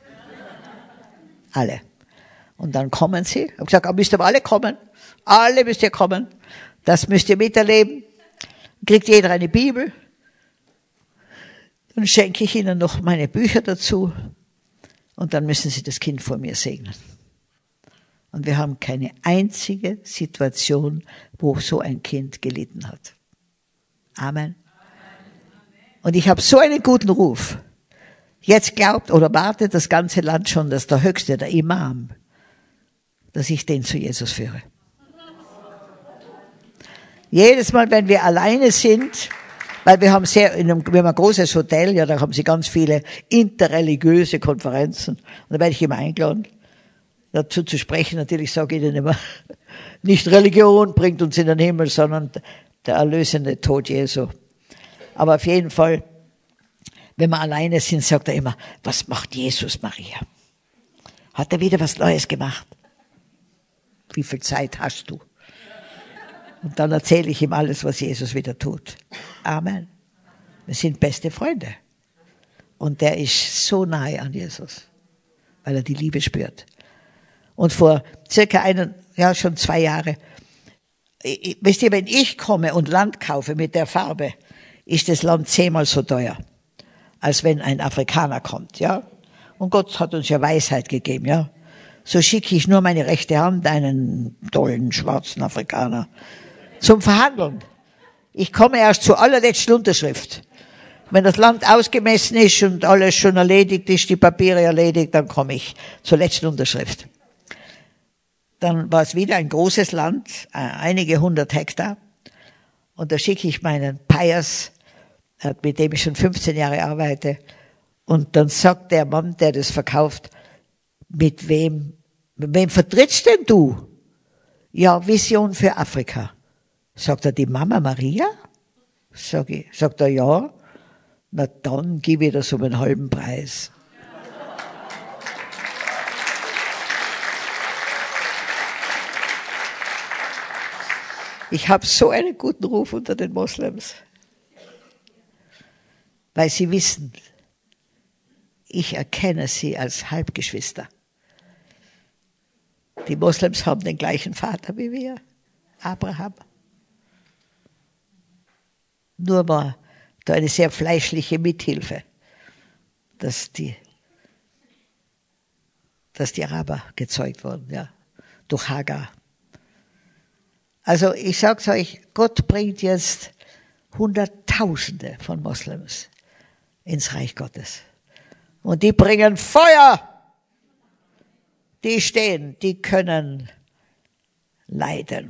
Alle. Und dann kommen sie. Ich habe gesagt, müsst ihr alle kommen. Alle müsst ihr kommen. Das müsst ihr miterleben. Kriegt jeder eine Bibel. Dann schenke ich ihnen noch meine Bücher dazu. Und dann müssen sie das Kind vor mir segnen. Und wir haben keine einzige Situation, wo so ein Kind gelitten hat. Amen. Und ich habe so einen guten Ruf. Jetzt glaubt oder wartet das ganze Land schon, dass der Höchste, der Imam, dass ich den zu Jesus führe. Jedes Mal, wenn wir alleine sind, weil wir haben wir haben ein großes Hotel, ja, da haben sie ganz viele interreligiöse Konferenzen. Und da werde ich immer eingeladen, dazu zu sprechen. Natürlich sage ich ihnen immer, nicht Religion bringt uns in den Himmel, sondern der erlösende Tod Jesu. Aber auf jeden Fall, wenn wir alleine sind, sagt er immer, was macht Jesus, Maria? Hat er wieder was Neues gemacht? Wie viel Zeit hast du? Und dann erzähle ich ihm alles, was Jesus wieder tut. Amen. Wir sind beste Freunde. Und der ist so nahe an Jesus, weil er die Liebe spürt. Und vor circa schon 2 Jahre, wisst ihr, wenn ich komme und Land kaufe mit der Farbe, ist das Land 10-mal so teuer, als wenn ein Afrikaner kommt, ja. Und Gott hat uns ja Weisheit gegeben, ja. So schicke ich nur meine rechte Hand einen tollen schwarzen Afrikaner zum Verhandeln. Ich komme erst zur allerletzten Unterschrift. Wenn das Land ausgemessen ist und alles schon erledigt ist, die Papiere erledigt, dann komme ich zur letzten Unterschrift. Dann war es wieder ein großes Land, einige 100 Hektar. Und da schicke ich meinen Pius, mit dem ich schon 15 Jahre arbeite. Und dann sagt der Mann, der das verkauft, mit wem vertrittst denn du? Ja, Vision für Afrika. Sagt er, die Mama Maria? Sagt er, ja. Na dann gebe ich das um einen halben Preis. Ich habe so einen guten Ruf unter den Moslems, weil sie wissen, ich erkenne sie als Halbgeschwister. Die Moslems haben den gleichen Vater wie wir, Abraham. Nur war da eine sehr fleischliche Mithilfe, dass die Araber gezeugt wurden, ja, durch Hagar. Also ich sag's euch, Gott bringt jetzt Hunderttausende von Moslems ins Reich Gottes. Und die bringen Feuer. Die stehen, die können leiden.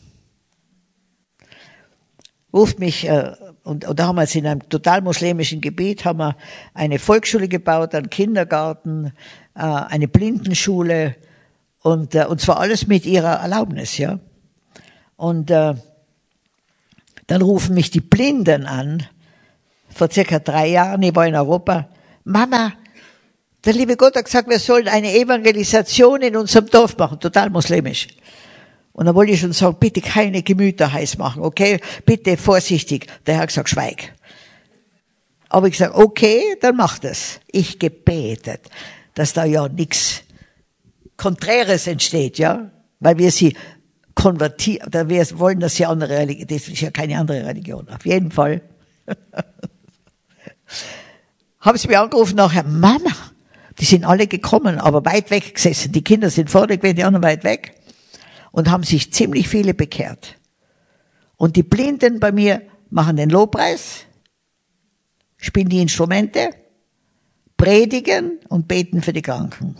Ruft mich, und da haben wir jetzt in einem total muslimischen Gebiet, haben wir eine Volksschule gebaut, einen Kindergarten, eine Blindenschule und zwar alles mit ihrer Erlaubnis, ja. Und dann rufen mich die Blinden an, vor circa 3 Jahren, ich war in Europa, Mama, der liebe Gott hat gesagt, wir sollen eine Evangelisation in unserem Dorf machen, total muslimisch. Und dann wollte ich schon sagen, bitte keine Gemüter heiß machen, okay? Bitte vorsichtig. Der Herr hat gesagt, schweig. Aber ich gesagt, okay, dann mach das. Ich gebetet, dass da ja nichts Konträres entsteht, ja? Weil wir sie konvertieren, oder wir wollen, dass sie andere Religion, das ist ja keine andere Religion. Auf jeden Fall. Haben sie mir angerufen nachher, Mama, die sind alle gekommen, aber weit weg gesessen. Die Kinder sind vorne gewesen, die anderen weit weg. Und haben sich ziemlich viele bekehrt. Und die Blinden bei mir machen den Lobpreis, spielen die Instrumente, predigen und beten für die Kranken.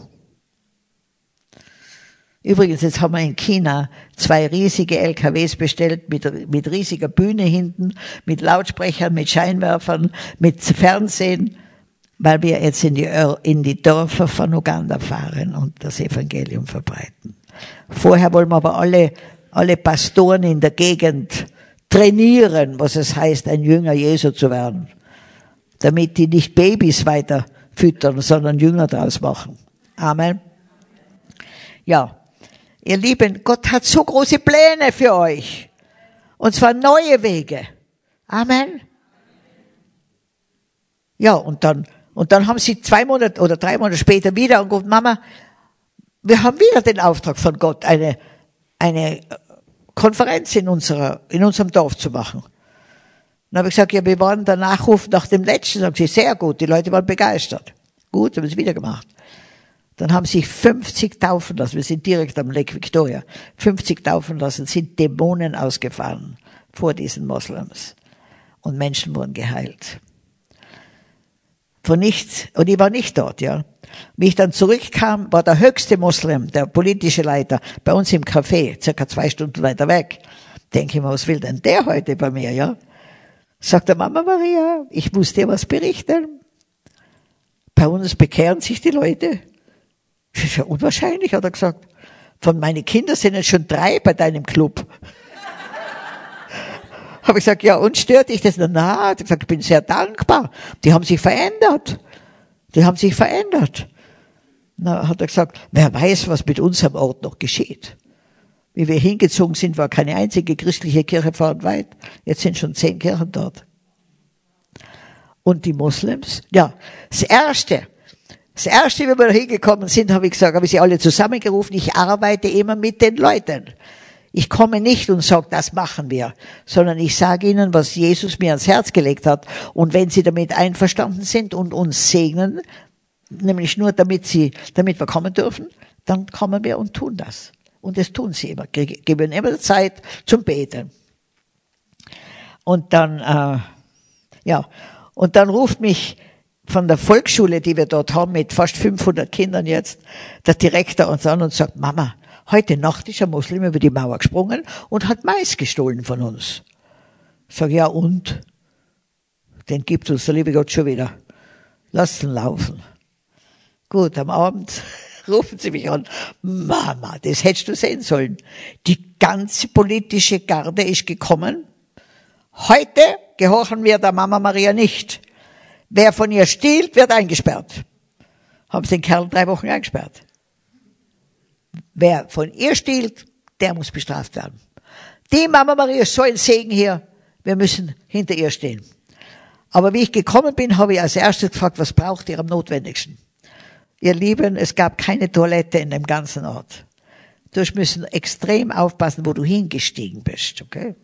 Übrigens, jetzt haben wir in China 2 riesige LKWs bestellt, mit riesiger Bühne hinten, mit Lautsprechern, mit Scheinwerfern, mit Fernsehen, weil wir jetzt in die Dörfer von Uganda fahren und das Evangelium verbreiten. Vorher wollen wir aber alle Pastoren in der Gegend trainieren, was es heißt, ein Jünger Jesu zu werden. Damit die nicht Babys weiter füttern, sondern Jünger draus machen. Amen. Ja, ihr Lieben, Gott hat so große Pläne für euch. Und zwar neue Wege. Amen. Ja, und dann haben sie 2 Monate oder 3 Monate später wieder angerufen, Mama, wir haben wieder den Auftrag von Gott, eine Konferenz in unserem Dorf zu machen. Dann habe ich gesagt, ja, wir waren der Nachruf nach dem letzten. Sagen sie, sehr gut, die Leute waren begeistert. Gut, haben es wieder gemacht. Dann haben sich 50 taufen lassen. Wir sind direkt am Lake Victoria. 50 taufen lassen, sind Dämonen ausgefahren vor diesen Moslems. Und Menschen wurden geheilt. Von nichts. Und ich war nicht dort, ja. Wie ich dann zurückkam, war der höchste Moslem, der politische Leiter, bei uns im Café, circa 2 Stunden weiter weg. Denke ich mir, was will denn der heute bei mir, ja? Sagt der Mama Maria, ich muss dir was berichten. Bei uns bekehren sich die Leute. Das ist ja unwahrscheinlich, hat er gesagt. Von meinen Kindern sind jetzt schon 3 bei deinem Club. Habe ich gesagt, ja, und stört dich das? Na, hat er gesagt, ich bin sehr dankbar. Die haben sich verändert. Na, hat er gesagt, wer weiß, was mit unserem Ort noch geschieht. Wie wir hingezogen sind, war keine einzige christliche Kirche weit. Jetzt sind schon 10 Kirchen dort. Und die Moslems, ja, das erste, wie wir da hingekommen sind, habe ich sie alle zusammengerufen, ich arbeite immer mit den Leuten. Ich komme nicht und sage, das machen wir, sondern ich sage ihnen, was Jesus mir ans Herz gelegt hat. Und wenn sie damit einverstanden sind und uns segnen, nämlich nur damit wir kommen dürfen, dann kommen wir und tun das. Und das tun sie immer, geben immer Zeit zum Beten. Und dann, und dann ruft mich von der Volksschule, die wir dort haben, mit fast 500 Kindern jetzt, der Direktor uns an und sagt, Mama, heute Nacht ist ein Muslim über die Mauer gesprungen und hat Mais gestohlen von uns. Ich sage, ja und? Den gibt uns der liebe Gott schon wieder. Lasst ihn laufen. Gut, am Abend rufen sie mich an. Mama, das hättest du sehen sollen. Die ganze politische Garde ist gekommen. Heute gehorchen wir der Mama Maria nicht. Wer von ihr stiehlt, wird eingesperrt. Haben sie den Kerl 3 Wochen eingesperrt. Wer von ihr stiehlt, der muss bestraft werden. Die Mama Maria ist so ein Segen hier. Wir müssen hinter ihr stehen. Aber wie ich gekommen bin, habe ich als erstes gefragt, was braucht ihr am notwendigsten? Ihr Lieben, es gab keine Toilette in dem ganzen Ort. Du müssen extrem aufpassen, wo du hingestiegen bist, okay?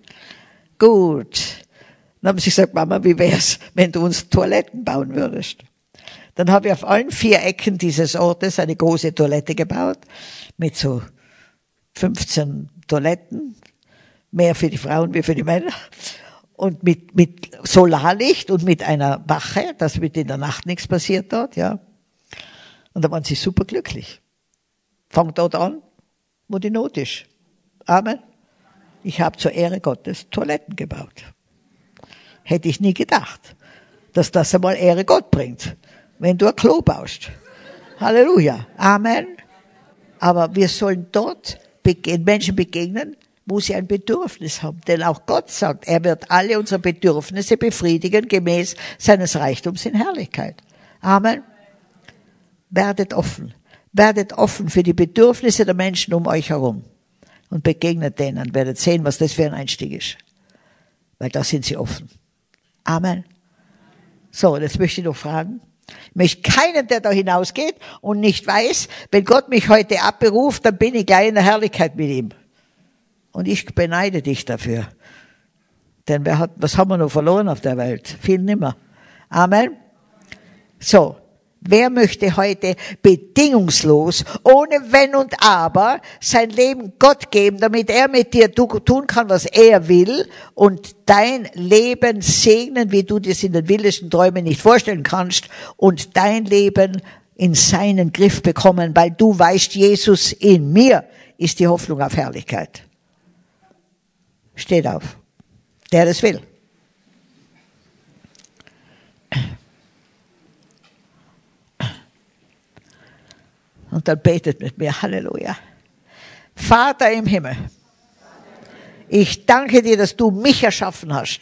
Gut. Dann haben sie gesagt, Mama, wie wär's, wenn du uns Toiletten bauen würdest? Dann habe ich auf allen 4 Ecken dieses Ortes eine große Toilette gebaut, mit so 15 Toiletten, mehr für die Frauen wie für die Männer, und mit Solarlicht und mit einer Wache, dass mit in der Nacht nichts passiert dort, ja. Und da waren sie super glücklich. Fangt dort an, wo die Not ist. Amen. Ich habe zur Ehre Gottes Toiletten gebaut. Hätte ich nie gedacht, dass das einmal Ehre Gott bringt, wenn du ein Klo baust. Halleluja. Amen. Aber wir sollen dort Menschen begegnen, wo sie ein Bedürfnis haben. Denn auch Gott sagt, er wird alle unsere Bedürfnisse befriedigen, gemäß seines Reichtums in Herrlichkeit. Amen. Werdet offen. Werdet offen für die Bedürfnisse der Menschen um euch herum. Und begegnet denen. Werdet sehen, was das für ein Einstieg ist. Weil da sind sie offen. Amen. So, jetzt möchte ich noch fragen. Ich möchte keinen, der da hinausgeht und nicht weiß, wenn Gott mich heute abberuft, dann bin ich gleich in der Herrlichkeit mit ihm. Und ich beneide dich dafür. Denn was haben wir noch verloren auf der Welt? Viel nimmer. Amen. So. Wer möchte heute bedingungslos, ohne Wenn und Aber, sein Leben Gott geben, damit er mit dir tun kann, was er will und dein Leben segnen, wie du dir in den wildesten Träumen nicht vorstellen kannst und dein Leben in seinen Griff bekommen, weil du weißt, Jesus in mir ist die Hoffnung auf Herrlichkeit. Steht auf. Der das will. Und dann betet mit mir, Halleluja. Vater im Himmel, ich danke dir, dass du mich erschaffen hast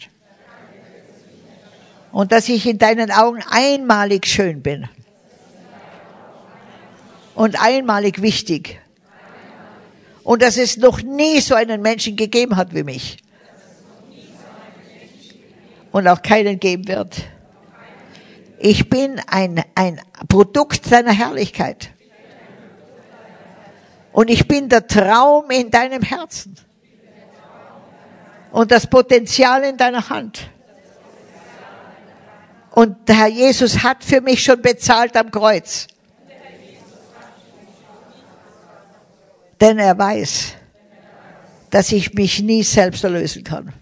und dass ich in deinen Augen einmalig schön bin und einmalig wichtig und dass es noch nie so einen Menschen gegeben hat wie mich und auch keinen geben wird. Ich bin ein Produkt deiner Herrlichkeit. Und ich bin der Traum in deinem Herzen. Und das Potenzial in deiner Hand. Und der Herr Jesus hat für mich schon bezahlt am Kreuz. Denn er weiß, dass ich mich nie selbst erlösen kann.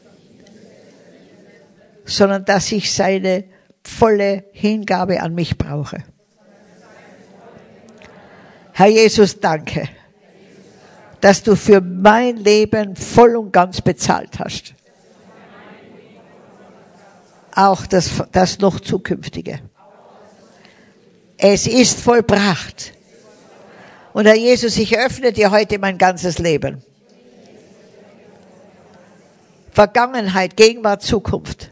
Sondern dass ich seine volle Hingabe an mich brauche. Herr Jesus, danke, dass du für mein Leben voll und ganz bezahlt hast. Auch das noch zukünftige. Es ist vollbracht. Und Herr Jesus, ich öffne dir heute mein ganzes Leben. Vergangenheit, Gegenwart, Zukunft.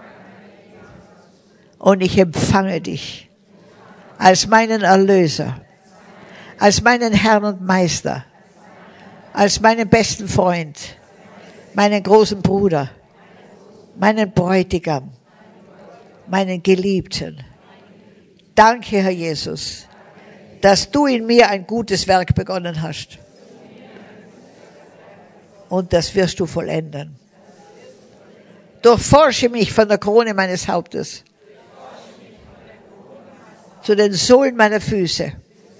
Und ich empfange dich als meinen Erlöser, als meinen Herrn und Meister, als meinen besten Freund, meinen großen Bruder, meinen Bräutigam, meinen Geliebten. Danke, Herr Jesus, dass du in mir ein gutes Werk begonnen hast. Und das wirst du vollenden. Durchforsche mich von der Krone meines Hauptes zu den Sohlen meiner Füße,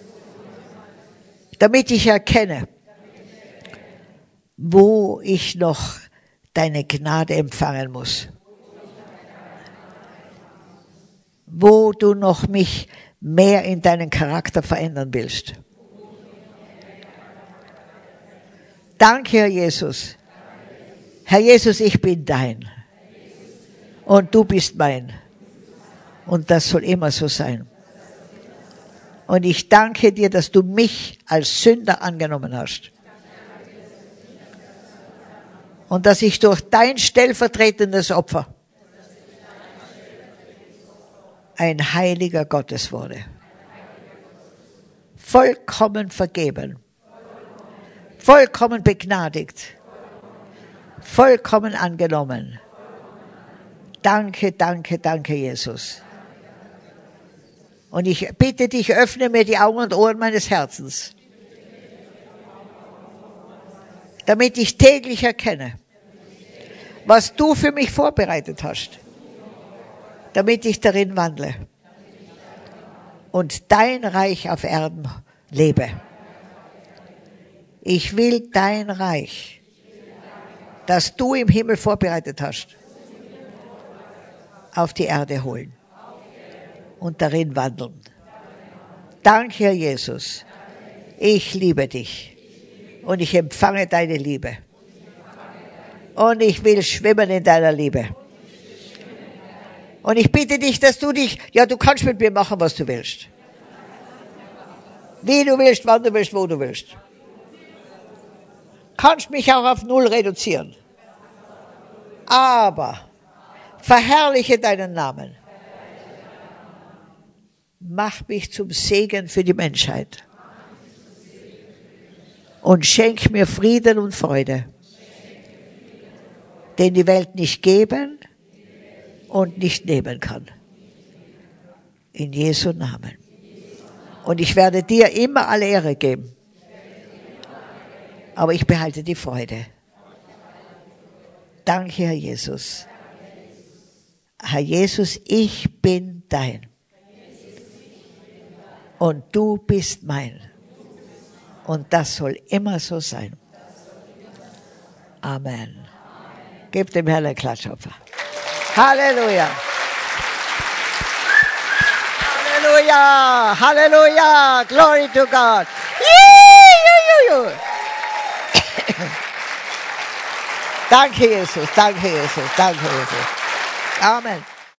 damit ich erkenne, wo ich noch deine Gnade empfangen muss, wo du noch mich mehr in deinen Charakter verändern willst. Danke, Herr Jesus. Herr Jesus, ich bin dein und du bist mein und das soll immer so sein. Und ich danke dir, dass du mich als Sünder angenommen hast. Und dass ich durch dein stellvertretendes Opfer ein heiliger Gottes wurde. Vollkommen vergeben. Vollkommen begnadigt. Vollkommen angenommen. Danke, danke, danke, Jesus. Und ich bitte dich, öffne mir die Augen und Ohren meines Herzens, damit ich täglich erkenne, was du für mich vorbereitet hast, damit ich darin wandle und dein Reich auf Erden lebe. Ich will dein Reich, das du im Himmel vorbereitet hast, auf die Erde holen und darin wandeln. Danke, Herr Jesus. Ich liebe dich und ich empfange deine Liebe. Und ich will schwimmen in deiner Liebe. Und ich bitte dich, dass du du kannst mit mir machen, was du willst. Wie du willst, wann du willst, wo du willst. Kannst mich auch auf 0 reduzieren. Aber verherrliche deinen Namen. Mach mich zum Segen für die Menschheit. Und schenk mir Frieden und Freude, den die Welt nicht geben und nicht nehmen kann. In Jesu Namen. Und ich werde dir immer alle Ehre geben. Aber ich behalte die Freude. Danke, Herr Jesus. Herr Jesus, ich bin dein. Und du bist mein. Und das soll immer so sein. Amen. Gebt dem Herrn einen Klatschopfer. Halleluja. Halleluja. Halleluja. Glory to God. Danke, Jesus. Danke, Jesus. Danke, Jesus. Amen.